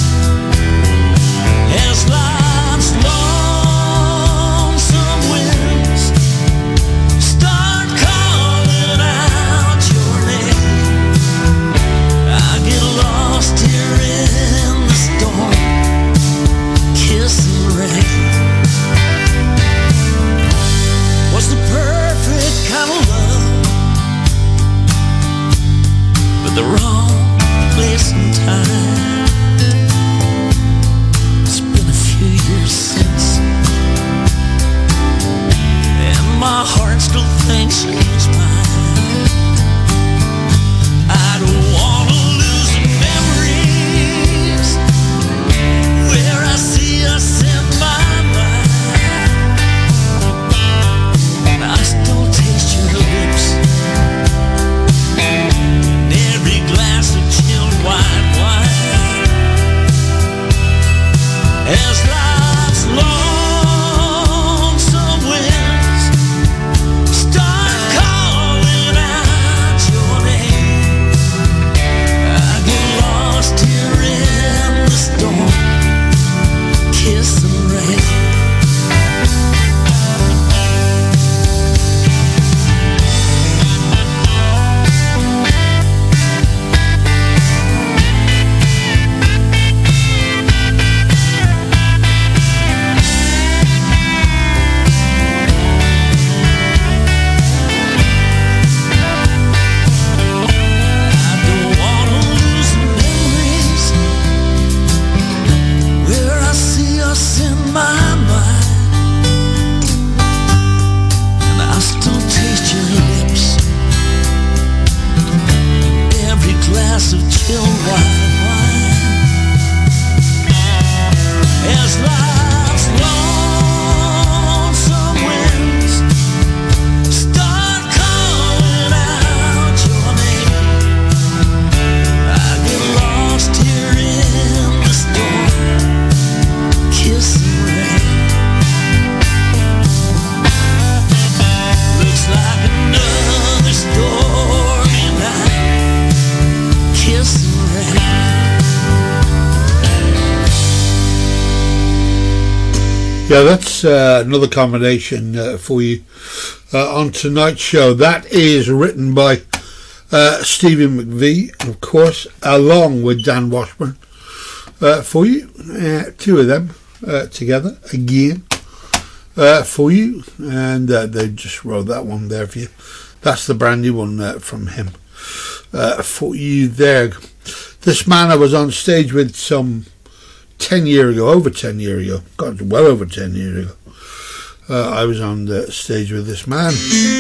As life's lonesome winds start calling out your name, I get lost here in the storm, kissing rain. Was the perfect kind of love, but the wrong place and time. It's been a few years since, and my heart still thinks she's mine. I don't want to lose the memories where I see us in my mind. I still taste your lips in every glass of chilled white wine. As life's lonesome winds start calling out your name, I get lost here in the storm, kissing rain. I don't want to lose the memories where I see us in my mind, and I still taste your lips in every glass of chilled white wine. As life's lonesome winds start calling out your name, I get lost here in the storm, kissing rain. Looks like another stormy night, kissing rain. Yeah, that's another combination for you on tonight's show. That is written by Stevie McVie, of course, along with Dan Washburn for you. Two of them together again for you, and they just wrote that one there for you. That's the brand new one from him for you there. This man I was on stage with some 10 years ago, over 10 years ago, God, well over 10 years ago. I was on the stage with this man.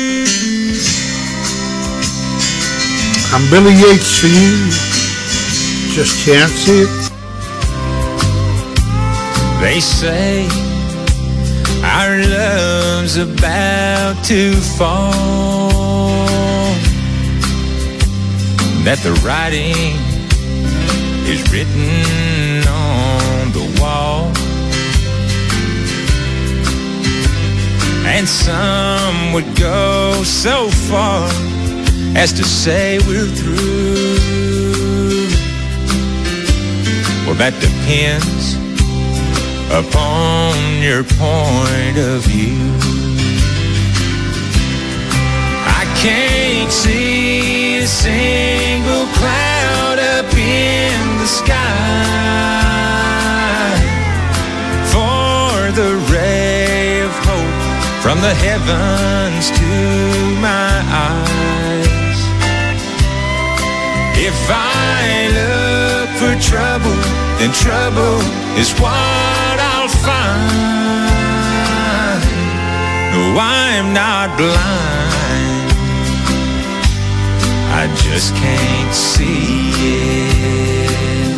And Billy Yates for you. Just can't see it. They say our love's about to fall, that the writing is written on the wall. And some would go so far as to say we're through. Well, that depends upon your point of view. I can't see a single cloud up in the sky for the ray of hope from the heavens to my eyes. If I look for trouble, then trouble is what I'll find. No, I'm not blind, I just can't see it.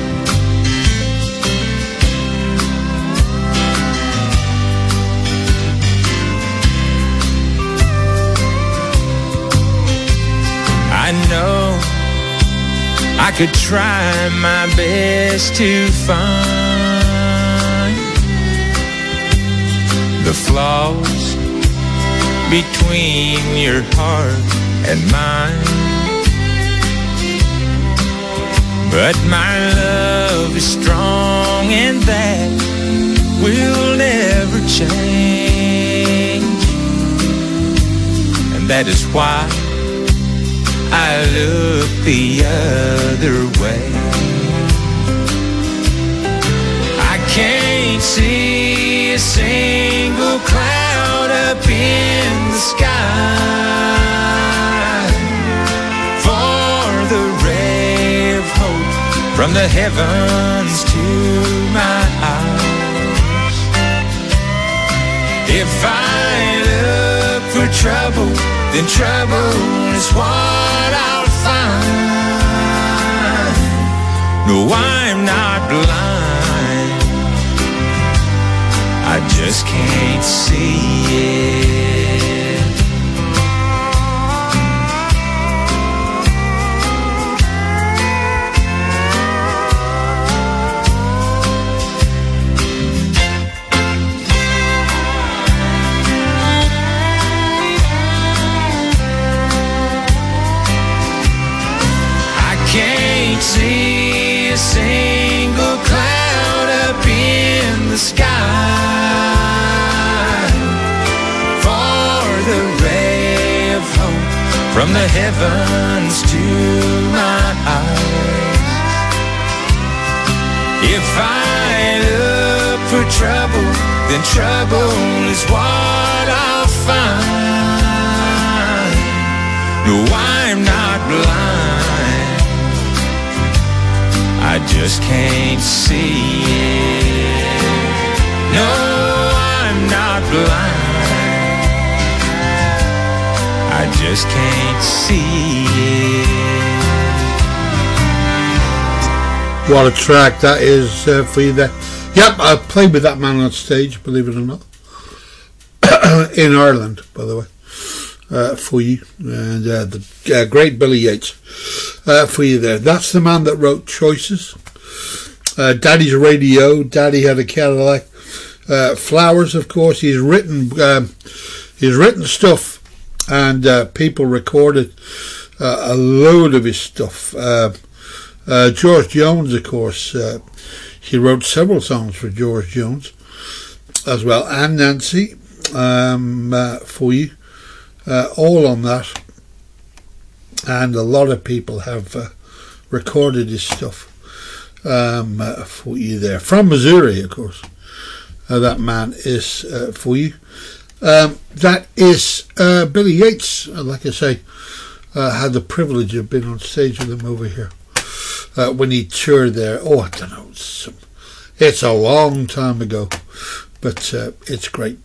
I know I could try my best to find the flaws between your heart and mine, but my love is strong and that will never change. And that is why I look the other way. I can't see a single cloud up in the sky for the ray of hope from the heavens to my eyes. If I look for trouble, then trouble is what I'll find. No, I'm not blind, I just can't see it. See a single cloud up in the sky for the ray of hope from the heavens to my eyes. If I look for trouble, then trouble is what I'll find. No, I'm not blind, I just can't see it. No, I'm not blind, I just can't see it. What a track that is for you there. Yep, I played with that man on stage, believe it or not. In Ireland, by the way. For you. And the great Billy Yates. For you there. That's the man that wrote Choices, Daddy's Radio, Daddy Had a Cadillac, Flowers, of course. He's written stuff, and people recorded a load of his stuff. George Jones, of course, he wrote several songs for George Jones as well, and Nancy, for you, all on that. And a lot of people have recorded his stuff for you there. From Missouri, of course. That man is for you. That is Billy Yates. Like I say, had the privilege of being on stage with him over here when he toured there. Oh, I don't know. It's a long time ago, but it's great.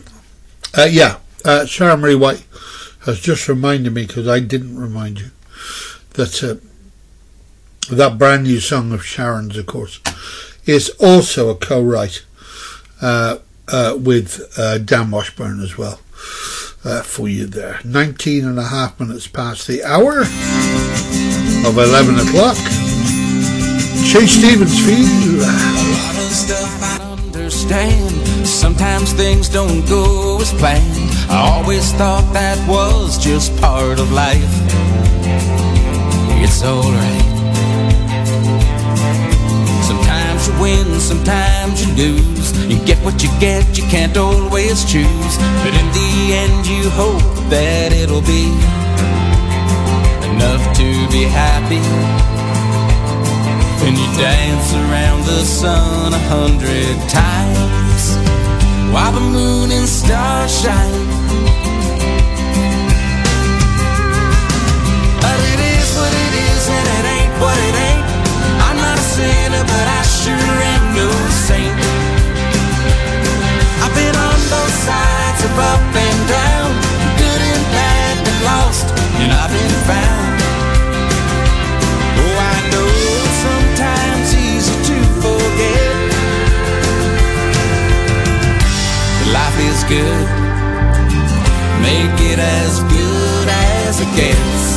Sharon Marie White has just reminded me, because I didn't remind you, that that brand new song of Sharon's, of course, is also a co-write with Dan Washburn as well, for you there. 19.5 minutes past the hour of 11 o'clock. Chase Stevens feel. A lot of stuff I don't understand. Sometimes things don't go as planned. I always thought that was just part of life. It's alright. Sometimes you win, sometimes you lose. You get what you get, you can't always choose. But in the end you hope that it'll be enough to be happy. When you dance around the sun 100 times while the moon and stars shine. But it is what it is and it ain't what it ain't. I'm not a sinner, but I sure am no saint. I've been on both sides of up and down, good and bad and lost, and I've been found. Oh, I know it's sometimes easy to forget. Life is good, make it as good as it gets.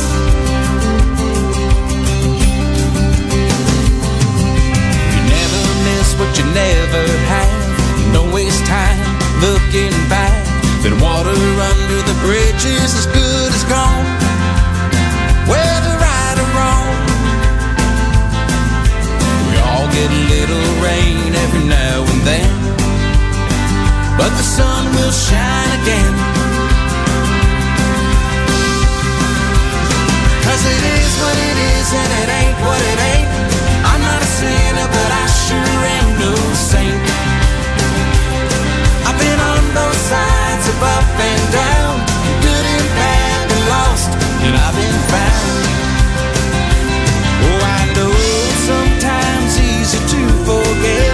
You never miss what you never have. Don't waste time looking back. Then water under the bridge is as good as gone. Whether right or wrong, we all get a little rain every now and then, but the sun will shine again. 'Cause it is what it is and it ain't what it ain't. I'm not a sinner, but I sure am no saint. I've been on both sides of up and down, good and bad and lost, and I've been found. Oh, I know it's sometimes easy to forget.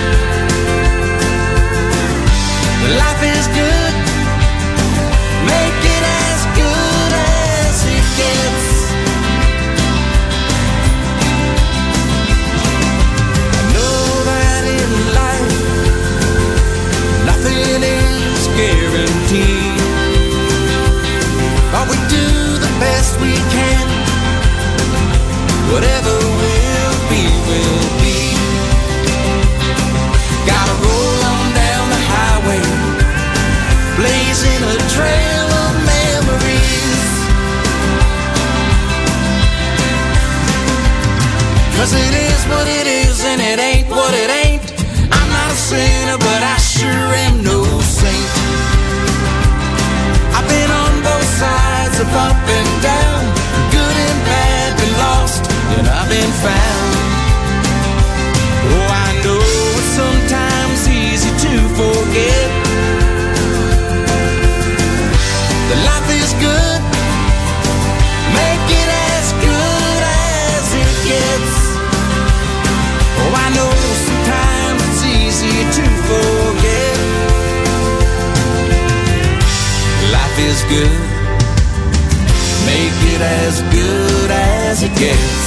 Life is good, make it as good as it gets. I know that in life nothing is guaranteed, but we do the best we can. Whatever will be, will be. Gotta roll on down the highway, blazing a trail of memories. 'Cause it is what it is and it ain't what it ain't. I'm not a sinner, but I sure am no saint. I've been on both sides of up and down, good and bad, been lost, and I've been found. Oh, I know it's sometimes easy to forget that life is good, make it as good as it gets. Oh, I know sometimes it's easy to forget. Life is good, make it as good as it gets.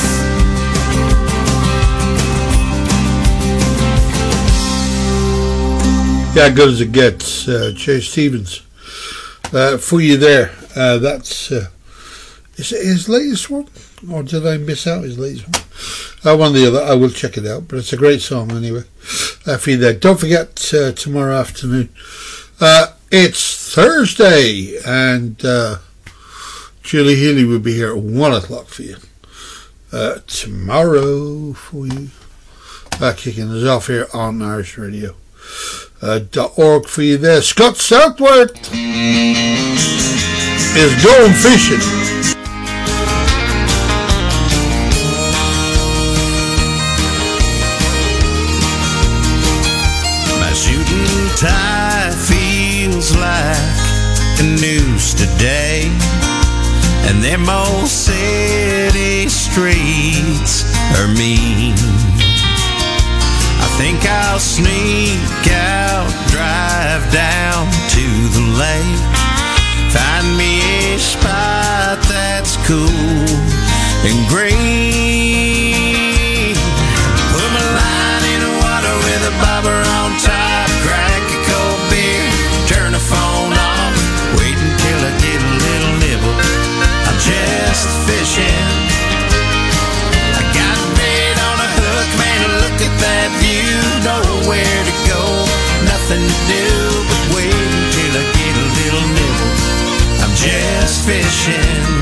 Yeah, good as it gets. Chase Stevens for you there. That's is it his latest one, or did I miss out his latest one? One or the other. I will check it out, but it's a great song anyway. For you there. Don't forget tomorrow afternoon. It's Thursday, and Julie Healy will be here at 1 o'clock for you tomorrow for you. Kicking us off here on Irish Radio. .org for you there. Scott Southworth is going fishing. My suit and tie feels like the news today, and them old city streets are mean. I think I'll sneak out, drive down to the lake, find me a spot that's cool and green. Put my line in the water with a bobber on top, crack a cold beer, turn the phone off, wait until I get a little nibble. I'm just fishing. I got bait on a hook, fishing.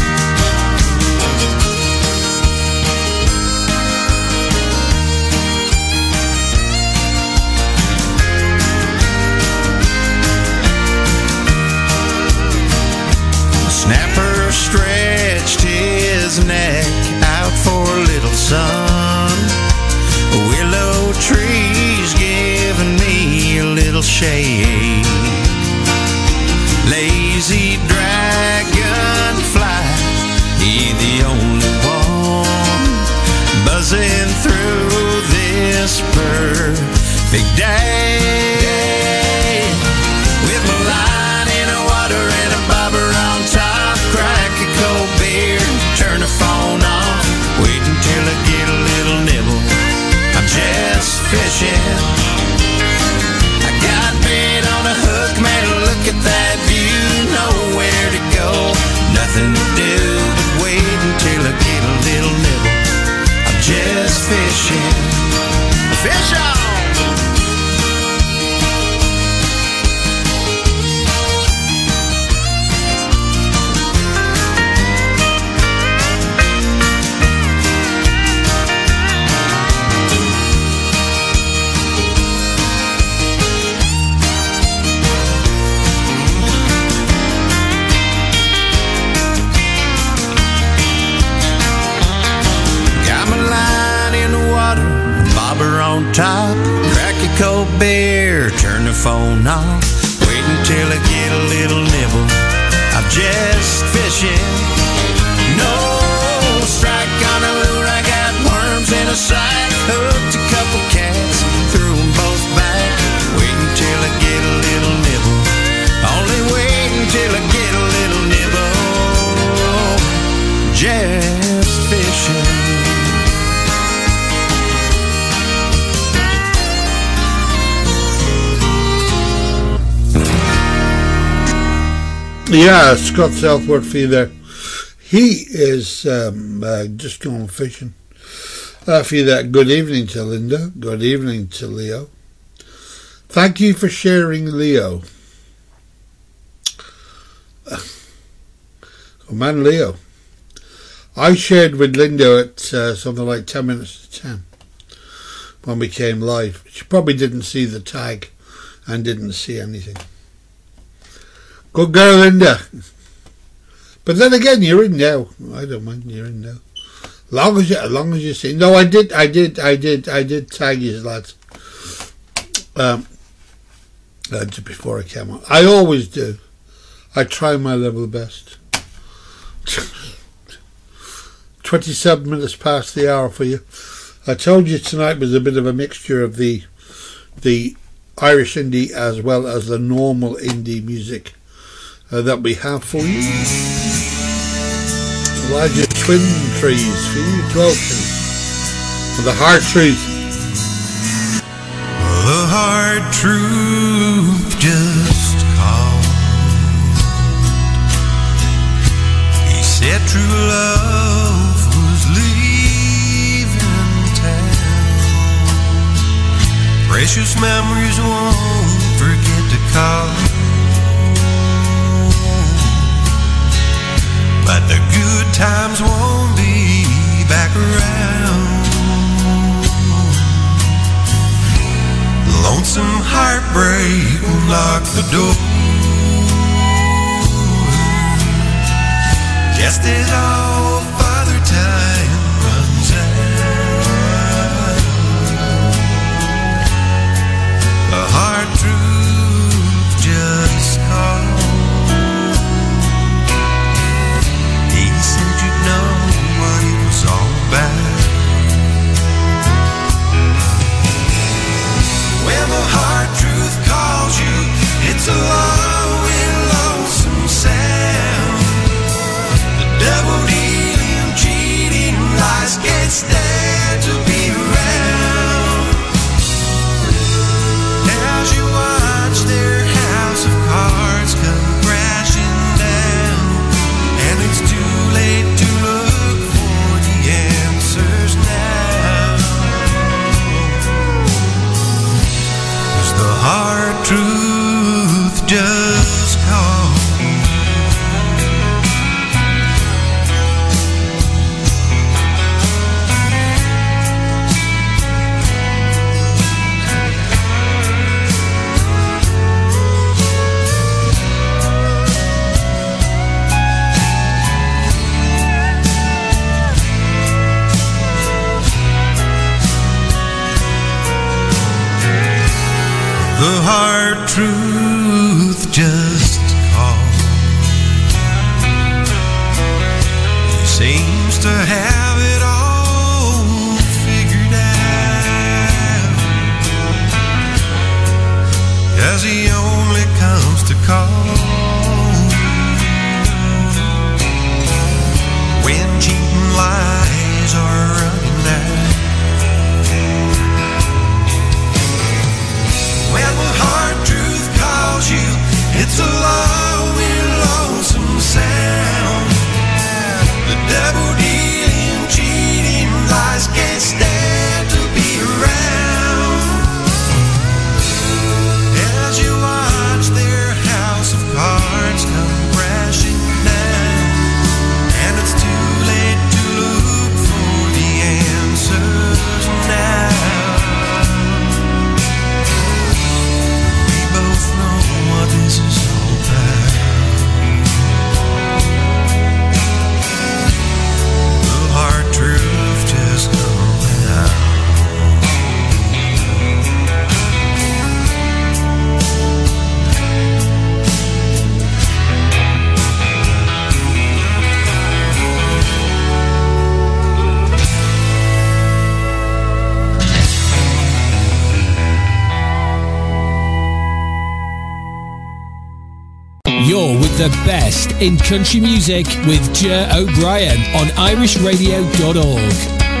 Snapper stretched his neck out for a little sun. Willow trees giving me a little shade. Lazy dragonfly, he the only one buzzing through this perfect day. With my line in the water and a bobber on top, crack a cold beer, turn the phone off, wait until I get a little nibble. I'm just fishing. I got bait on a hook, man, look at that view, nowhere to go, nothing to do but wait until I get a little nibble. I'm just fishing. Fish on! On top, crack a cold beer, turn the phone off, wait until I get a little nibble. I'm just fishing. No strike on a lure, I got worms in a sack, hooked a couple cats, threw them both back, wait until I get a little nibble. Only wait until I get a little nibble. Just fishing. Yeah, Scott Southworth for you there. He is just going fishing. For you that, good evening to Linda. Good evening to Leo. Thank you for sharing, Leo. Oh man, Leo. I shared with Linda at something like 10 minutes to 10 when we came live. She probably didn't see the tag and didn't see anything. Good girl, Linda. But then again, you're in now. I don't mind, you're in now. As long as you see. No, I did tag you, lads. Just before I came on. I always do. I try my level best. 27 minutes past the hour for you. I told you tonight was a bit of a mixture of the Irish indie as well as the normal indie music that we have for you. Elijah Twin Trees for you, 12 trees. And the hard truth. The hard truth just called. He said true love was leaving town. Precious memories won't forget to call. But the good times won't be back around. Lonesome heartbreak will lock the door. Just as all Father Time runs out. The hard truth just called. What it was all about. When the hard truth calls you, it's a low and lonesome sound. The double dealing, cheating truth just calls. He seems to have it all figured out, 'cause he only comes to call when cheating lies are running out. When the hard truth calls you, it's a lonely, lonesome sound. The double dealing, cheating lies can't stand to be around. As you watch their house of cards come crashing down, and it's too late to look for the answers now. We both know what this is all about. The hard truth just coming out. You're with the best in country music with Jer O'Brien on irishradio.org.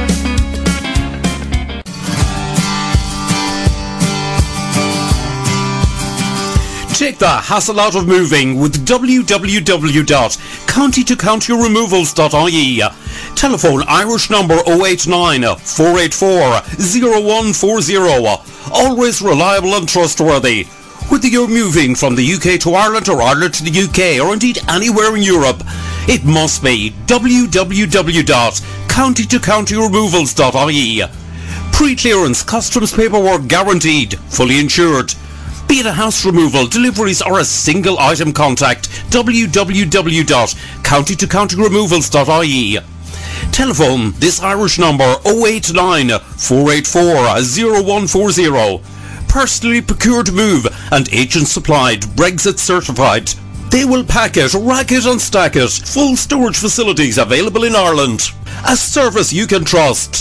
Take the hassle out of moving with www.countytocountyremovals.ie. Telephone Irish number 089 484 0140. Always reliable and trustworthy. Whether you're moving from the UK to Ireland or Ireland to the UK or indeed anywhere in Europe, it must be www.countytocountyremovals.ie. Pre-clearance customs paperwork guaranteed, fully insured. Be it a house removal, deliveries or a single item contact, www.countytocountyremovals.ie. Telephone this Irish number 089 484 0140. Personally procured move and agent supplied, Brexit certified. They will pack it, rack it and stack it. Full storage facilities available in Ireland. A service you can trust.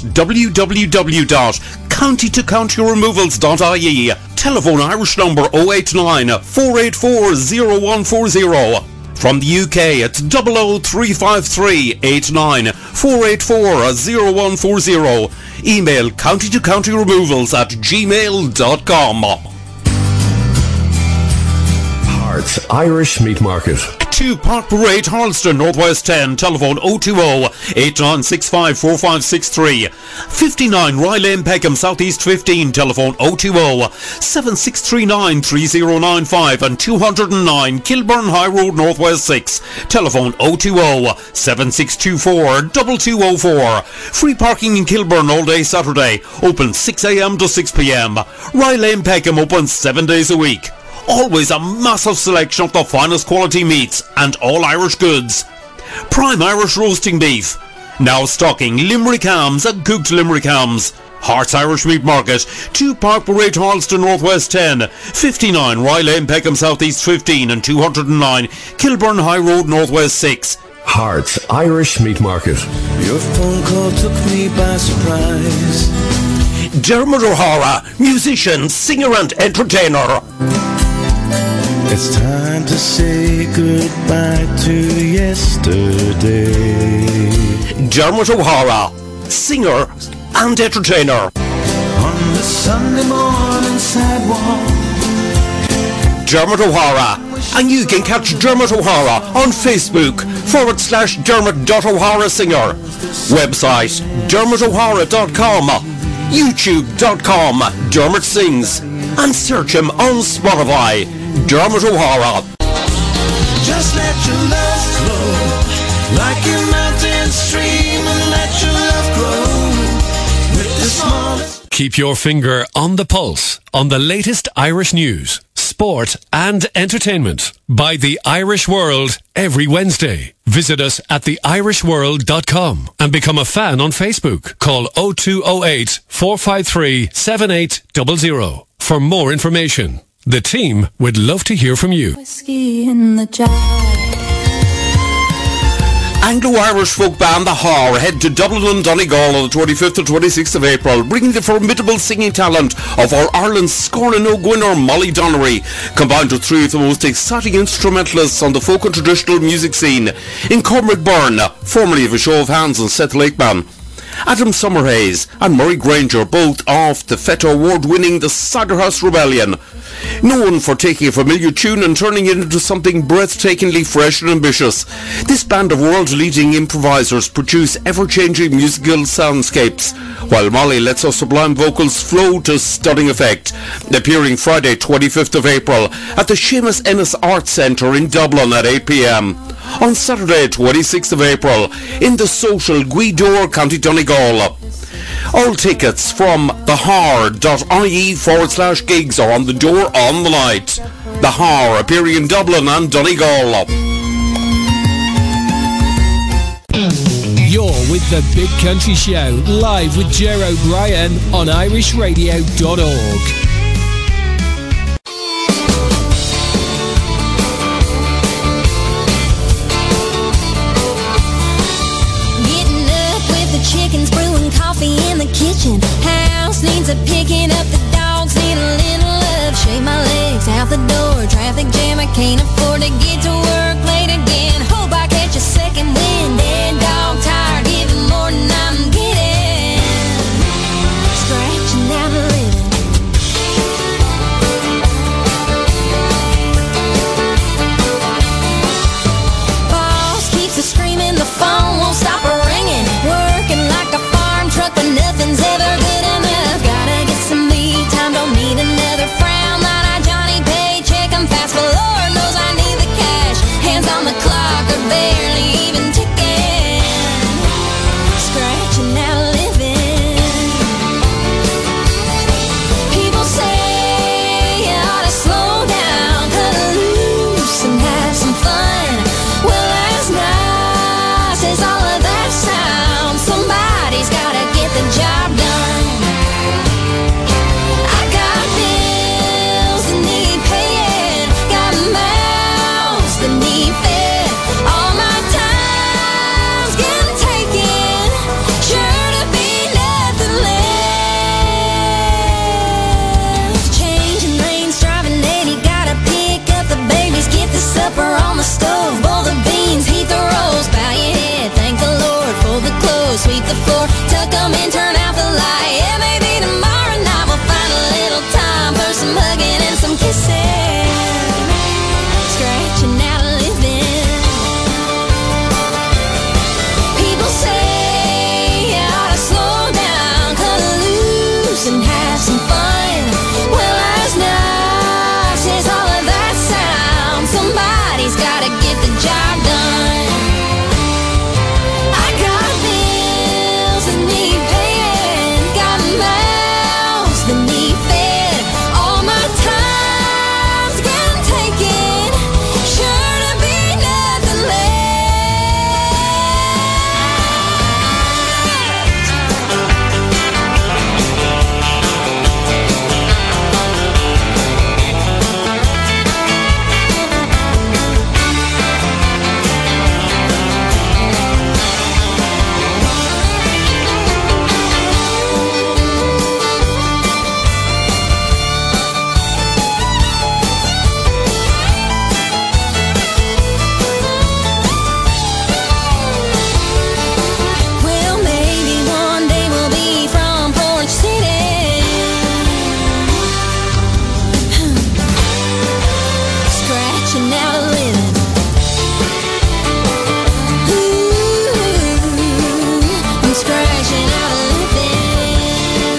www.countytocountyremovals.ie. Telephone Irish number 089 484 0140. From the UK, it's 00353 89 484 0140. Email countytocountyremovals@gmail.com. Hearts Irish Meat Market. 2 Park Parade, Harleston, Northwest 10. Telephone 020-8965-4563. 59 Rye Lane, Peckham, Southeast 15. Telephone 020-7639-3095 and 209 Kilburn High Road, Northwest 6. Telephone 020-7624-2204. Free parking in Kilburn all day Saturday. Open 6 a.m. to 6 p.m. Rye Lane, Peckham open 7 days a week. Always a massive selection of the finest quality meats and all Irish goods. Prime Irish roasting beef. Now stocking Limerick hams and cooked Limerick hams. Hearts Irish Meat Market, 2 Park Parade, Harleston, Northwest 10, 59 Rye Lane, Peckham, Southeast 15 and 209 Kilburn High Road, Northwest 6. Hearts Irish Meat Market. Your phone call took me by surprise. Dermot O'Hara, musician, singer and entertainer. It's time to say goodbye to yesterday. Dermot O'Hara, singer and entertainer. On the Sunday morning sidewalk. Dermot O'Hara. And you can catch Dermot O'Hara on Facebook /Dermot.O'Hara Singer. Website DermotO'Hara.com. YouTube.com Dermot Sings. And search him on Spotify. Dermot O'Hara. Just let your love flow like a mountain stream, and let your love grow with the smallest. Keep your finger on the pulse on the latest Irish news, sport and entertainment by The Irish World every Wednesday. Visit us at theirishworld.com and become a fan on Facebook. Call 0208 453 7800 for more information. The team would love to hear from you. Whiskey in the jar. Anglo-Irish folk band The Har head to Dublin and Donegal on the 25th and 26th of April, bringing the formidable singing talent of our Ireland's Scorn O'Gwynor Molly Donnery, combined with three of the most exciting instrumentalists on the folk and traditional music scene in Cormac Byrne, formerly of A Show of Hands and Seth Lakeman, Adam Summerhays and Murray Granger, both of the FETA award-winning The Ciderhouse Rebellion, known for taking a familiar tune and turning it into something breathtakingly fresh and ambitious. This band of world-leading improvisers produce ever-changing musical soundscapes, while Molly lets her sublime vocals flow to stunning effect. Appearing Friday 25th of April at the Seamus Ennis Arts Centre in Dublin at 8 p.m. On Saturday 26th of April in the Social Gweedore, County Donegal. All tickets from thehar.ie/gigs are on the door on the night. The Har appearing in Dublin and Donegal. You're with the Big Country Show, live with Ger O'Brien on irishradio.org. Chickens brewing coffee in the kitchen. House needs a picking up. The dogs need a little love. Shave my legs out the door. Traffic jam, I can't afford to get to work late again. Hope I catch a second wind. Dead dog tired, giving more than I'm getting. Scratching out a living. Boss keeps a screaming, the phone won't stop her ringing. Like a farm truck, but nothing's ever good enough. Gotta get some lead time, don't need another frown. Not a Johnny paycheck, I'm fast, but Lord knows I need the cash. Hands on the clock are barely even ticking. Scratching out a living. People say you ought to slow down, cut loose and have some fun. Well, as nice as all of that sounds, somebody's gotta get the job done. I got bills that need paying, got mouths that need fed. All my time's getting taken, sure to be nothing left. Changing lanes, driving 80, gotta pick up the babies, get the supper on the stove, boil the beans, heat the rolls, bow your head, thank the Lord for the clothes, sweep the floor, tuck them in, turn out the light. Yeah, maybe tomorrow night we'll find a little time for some hugging and some kissing. Scratching out a living. People say you ought to slow down, cut loose and have some fun. Well, as nice as all of that sounds, somebody's gotta get the job done. I got bills that need paying, got mouths that need fed. All my time's getting taken, sure to be nothing Well, maybe one day we'll be from Porch City. Scratching out a living. Ooh, I'm scratching out a living.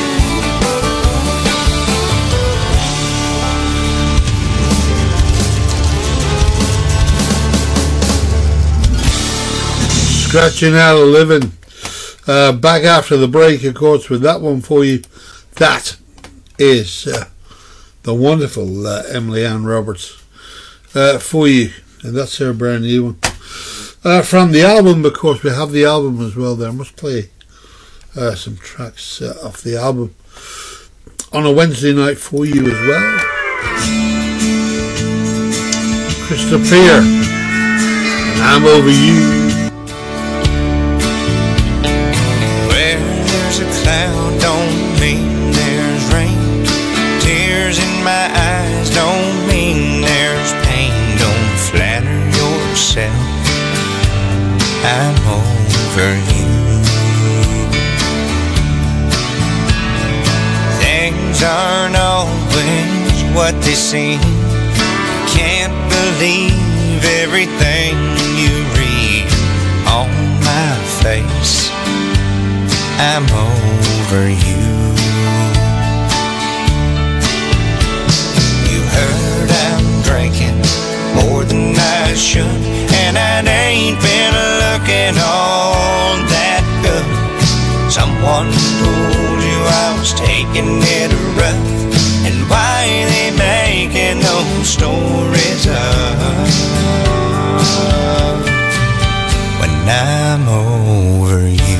Scratching out a living. Back after the break, of course, with that one for you. That is the wonderful Emily Ann Roberts for you. And that's her brand new one. From the album, of course, we have the album as well there. I must play some tracks off the album on a Wednesday night for you as well. Krista Peer, and I'm Over You. Where there's a cloud don't mean there's rain. Tears in my eyes don't mean there's pain. Don't flatter yourself, I'm over you. Things aren't always what they seem. Can't believe everything you read on my face. I'm over you. You heard I'm drinking more than I should, and I ain't been looking all that good. Someone told you I was taking it rough, and why they making those stories up when I'm over you.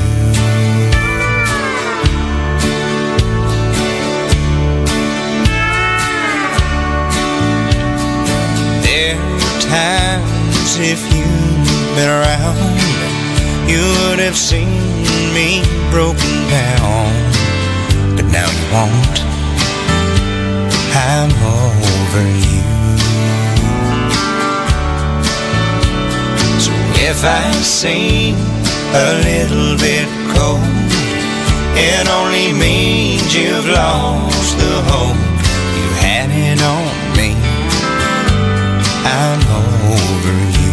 There are times if you've been around, you would have seen me broken down, but now you won't. I'm over you. So if I seem a little bit cold, it only means you've lost the hope you had it on me. I'm over you.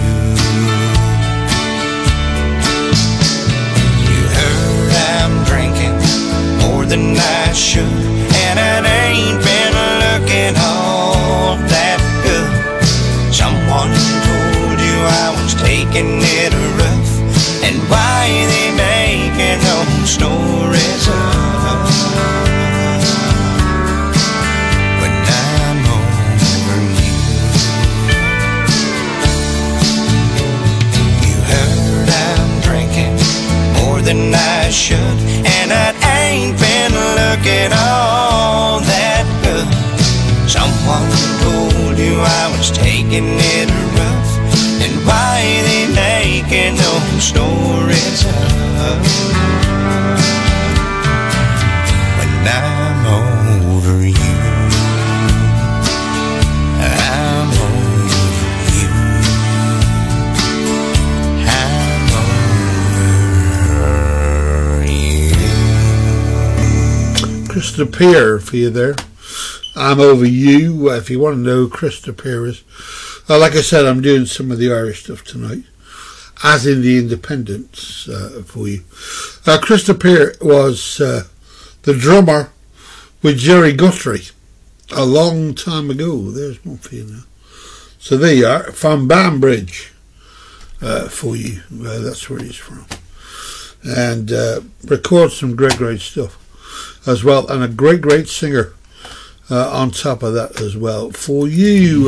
You heard I'm drinking more than I should, and it ain't been looking all that good. Someone told you I was taking it rough, and why they making those stories up when I'm over you. You heard I'm drinking more than I should, and it ain't been looking all that good. Someone told you I was taking it rough, and why they making those stories up when I'm over you. I'm over you. I'm over you. Krista Peer for you there. I'm Over You. If you want to know who Krista Peer is, like I said, I'm doing some of the Irish stuff tonight, as in the Independents for you. Krista Peer was the drummer with Jerry Guthrie a long time ago. There's one for you now. So there you are, from Banbridge for you. That's where he's from. And records some great stuff as well, and a great singer on top of that as well for you.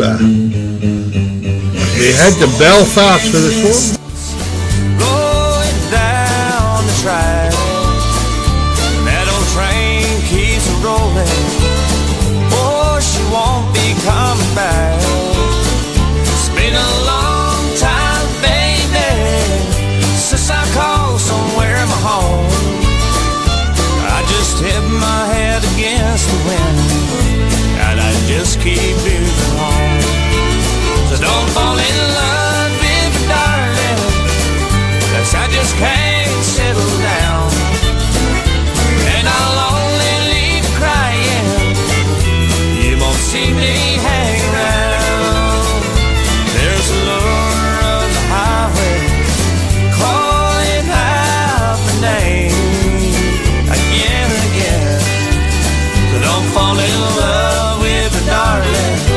We head to Belfast for this one. Rolling down the track, that old train keeps rolling. Oh, she won't be coming back. It's been a long time, baby, since I called somewhere my home. I just hit my head against the wind, and I just keep moving on. So don't fall in love with me, darling, 'cause I just can't settle down. And I'll only leave you crying, you won't see me hang around. There's a lure of the highway calling out the name again and again. So don't fall in love with me, darling,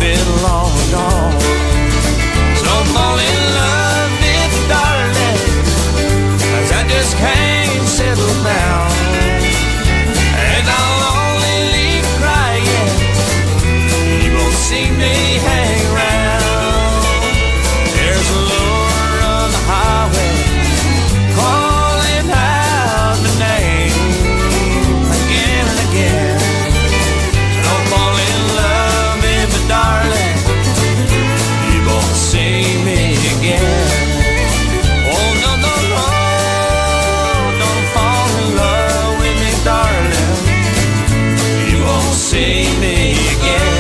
been long gone. So fall in love, with me, darling, 'cause I just can't settle down. And I'll only leave crying, you won't see me hang around. There's a lure on the highway calling out the name again and again. Don't fall in love with me, darling, you won't see me again. Oh no, no, no, don't fall in love with me, darling, you won't see me again.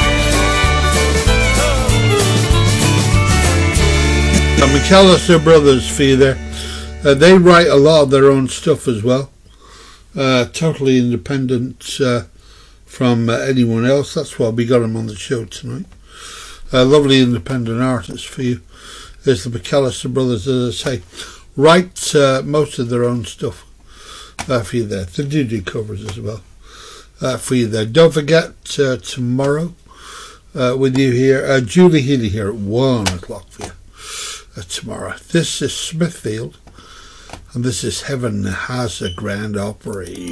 The McAllister brothers for you there. They write a lot of their own stuff as well. Totally independent from anyone else. That's why we got them on the show tonight. Lovely independent artists for you. There's the McAllister brothers, as I say. Write most of their own stuff for you there. They do covers as well for you there. Don't forget tomorrow with you here, Julie Healy here at 1 o'clock for you. Tomorrow. This is Smithfield, and this is Heaven Has a Grand Opry.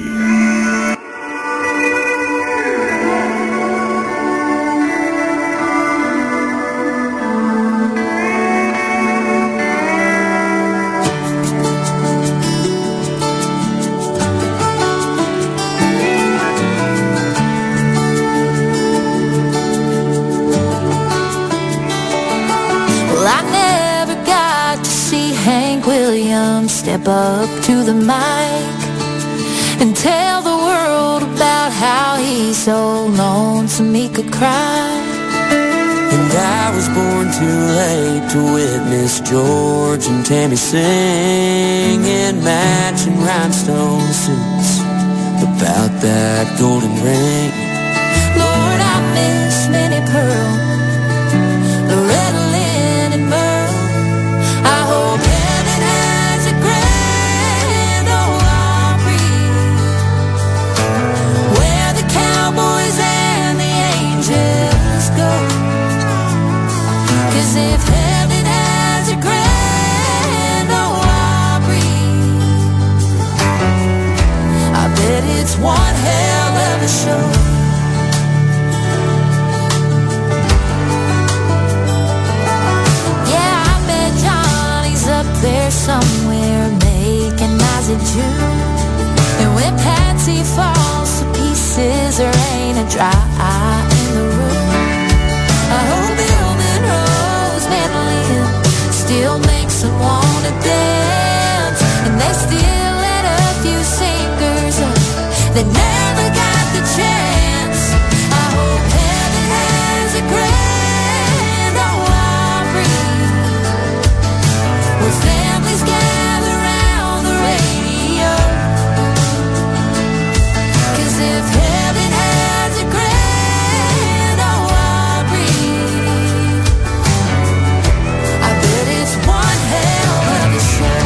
Step up to the mic and tell the world about how he's so lonesome he could cry. And I was born too late to witness George and Tammy singing matching rhinestone suits about that golden ring. Lord, I miss Minnie Pearl, Loretta Lynn and Merle. I hope heaven has a grand Ole Opry, where the cowboys and the angels go. 'Cause if heaven has a grand Ole Opry, I bet it's one hell of a show. There somewhere making eyes at you, and when Patsy falls to pieces, there ain't a dry eye in the room. I hope Bill Monroe's mandolin still makes them wanna dance, and they still let a few singers up that never got the chance. I hope heaven has a grand Ole Opry, where families gather round the radio. 'Cause if heaven has a grand Ole Opry, I bet it's one hell of a show.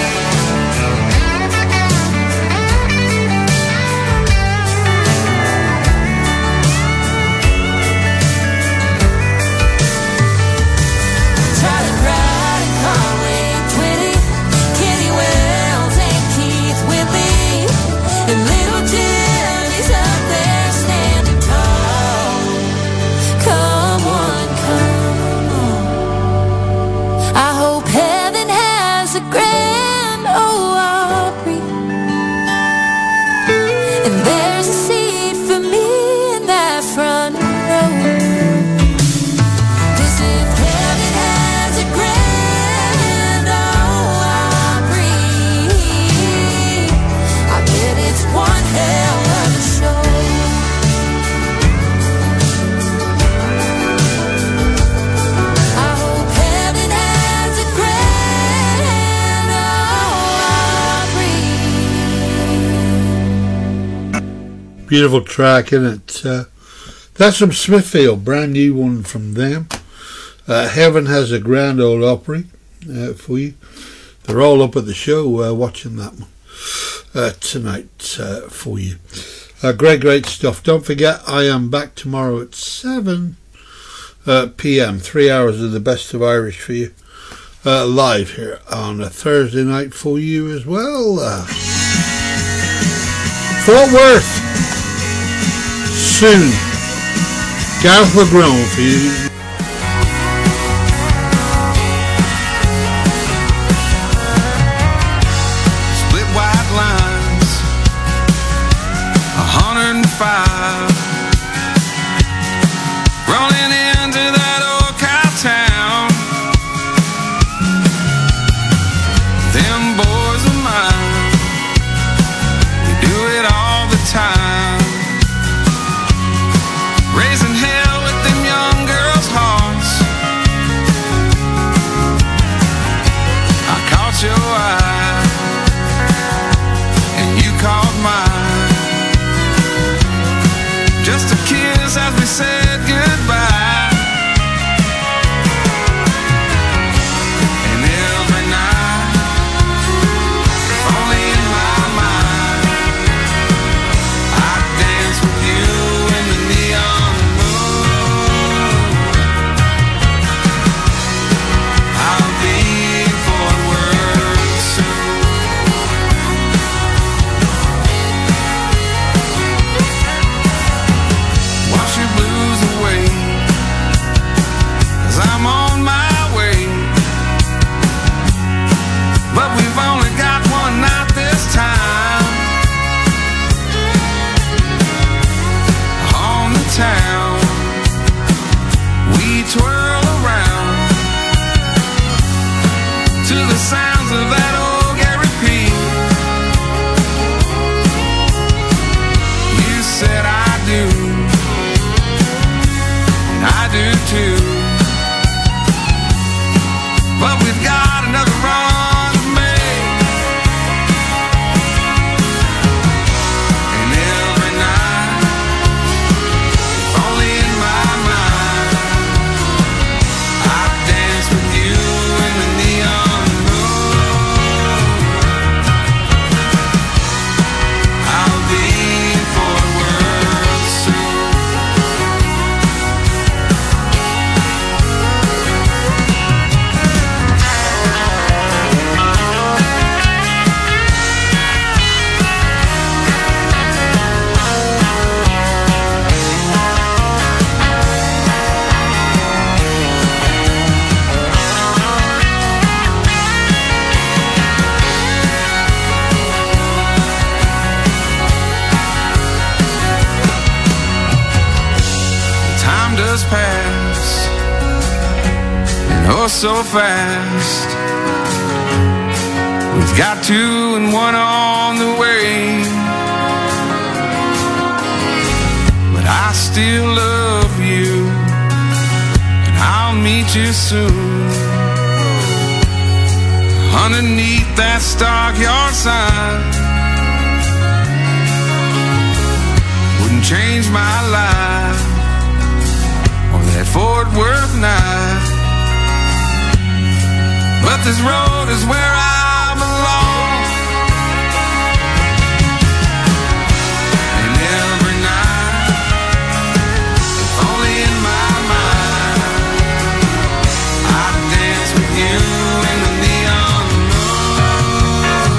Charlie Brown and Conway, Twitty, Kenny Wells and Keith Whitley, and little Jimmy's up there standing tall. Come on, come on. I hope heaven has a grand Ole Opry, and there's a seat for me in that front row. 'Cause if heaven has a grand Ole Opry, I bet it's one hell of a show. I hope heaven has a grand Ole Opry. Beautiful track, isn't it? That's from Smithfield, brand new one from them. Heaven Has a Grand Ole Opry for you. They're all up at the show watching that one tonight for you. Great stuff. Don't forget, I am back tomorrow at 7 p.m. 3 hours of the best of Irish for you. Live here on a Thursday night for you as well. Fort Worth. Soon. Gareth McGrone for you. Rolling into that old cow town. Them boys of mine, we do it all the time. Raising hell with them young girls' hearts. I caught your eye, and you caught mine. Just a kiss as we said goodbye. And every night, if only in my mind, I'd dance with you in the neon moon. I'll be in Fort Worth soon. Wash your blues away, 'cause I'm on my way. But we've only got one night this time. On the town, we twirl around to the sounds of that old Gary P. You said I do, I do too. But we've got another run to make. And every night, if only in my mind, I'd dance with you in the neon moon. I'll be in Fort Worth soon. Time does pass, and oh so fast. We've got two and one on the way, but I still love you, and I'll meet you soon. Underneath that stockyard sign, wouldn't change my life or that Fort Worth night. But this road is where I belong. And every night, if only in my mind, I'd dance with you in the neon moon.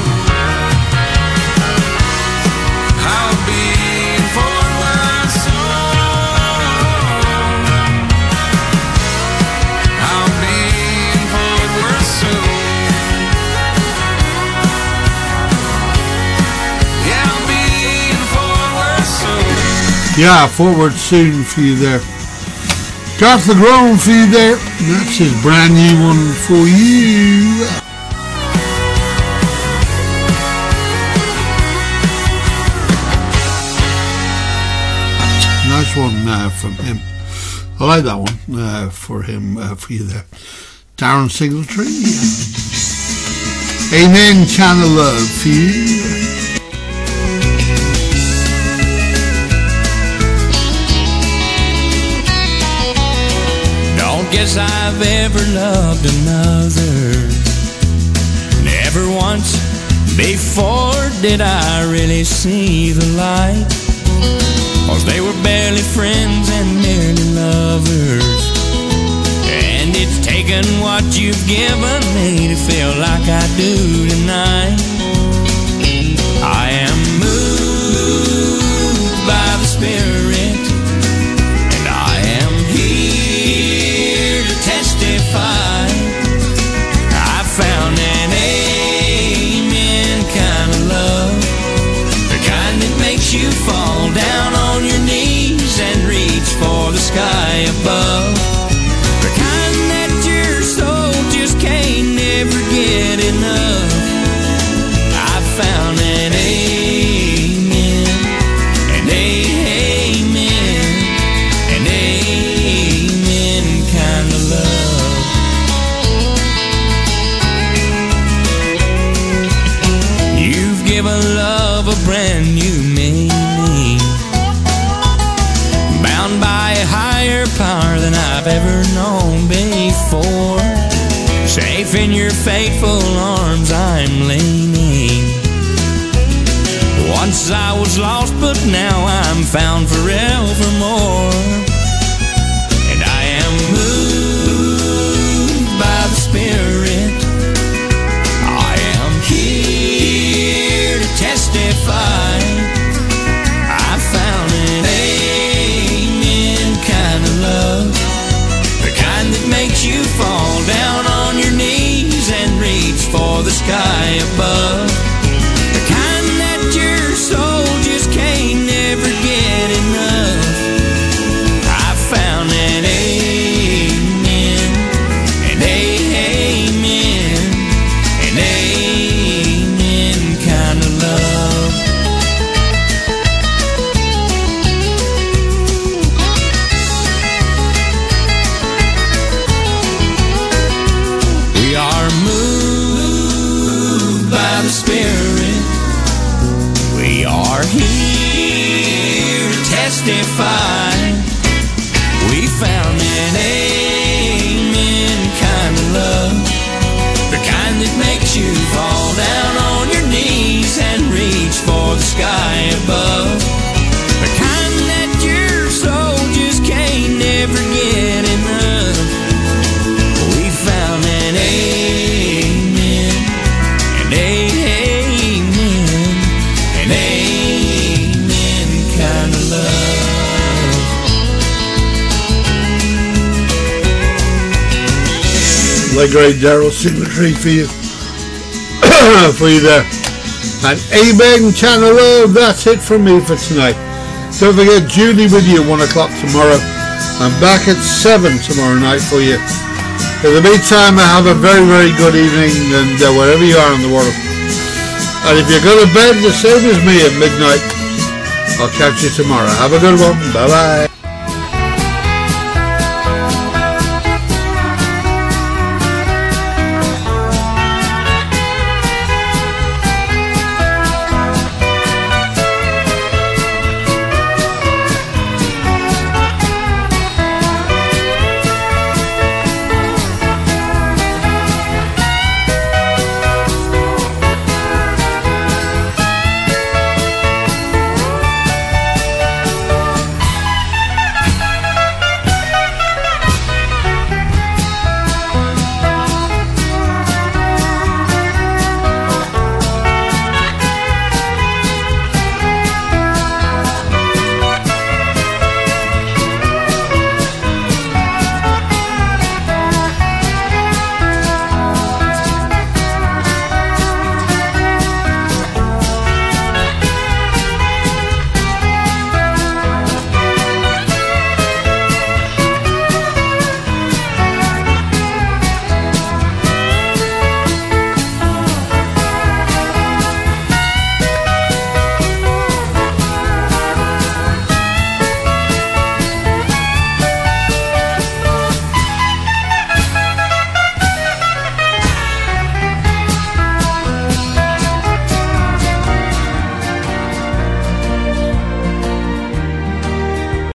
I'll be in Fort Worth soon. I'll be in Fort Worth soon. Yeah, I'll be in Fort Worth soon. Yeah, Fort Worth soon for you there. Gareth McGrone for you there. That's his brand new one for you. Nice one from him. I like that one for him, for you there. Darren Singletree. Amen, Channel Love for you. Don't guess I've ever loved another. Never once before did I really see the light. 'Cause they were barely friends and merely lovers taken what you've given me to feel like I do tonight. I am moved by the Spirit, and I am here to testify. I found an amen kind of love, the kind that makes you fall down on your knees and reach for the sky above, the kind that your soul just can't never get enough. I found an amen, an amen, an amen kind of love. You've given love a brand new meaning, bound by a higher power than I've ever known before. Safe in your faithful arms I'm leaning. Once I was lost, but now I'm found forevermore. And I am moved by the Spirit. I am here to testify. I found an amen kind of love, the kind that makes you fall down on your knees and reach for the sky above, the kind that your soul just can't never get enough. I found an amen, an amen, an amen kind of love. We are moved by the Spirit. We are here to testify. We found an amen kind of love, the kind that makes you fall down on your knees and reach for the sky above, the kind that your soul just can't never get enough. We found an amen, an amen, an amen kind of love. The great Daryl Singletary for you. For you there. And amen channel love. That's it from me for tonight. Don't forget Julie with you at 1 o'clock tomorrow. I'm back at 7 tomorrow night for you. In the meantime, have a very, very good evening, and wherever you are in the world. And if you're going to bed the same as me at midnight, I'll catch you tomorrow. Have a good one. Bye bye.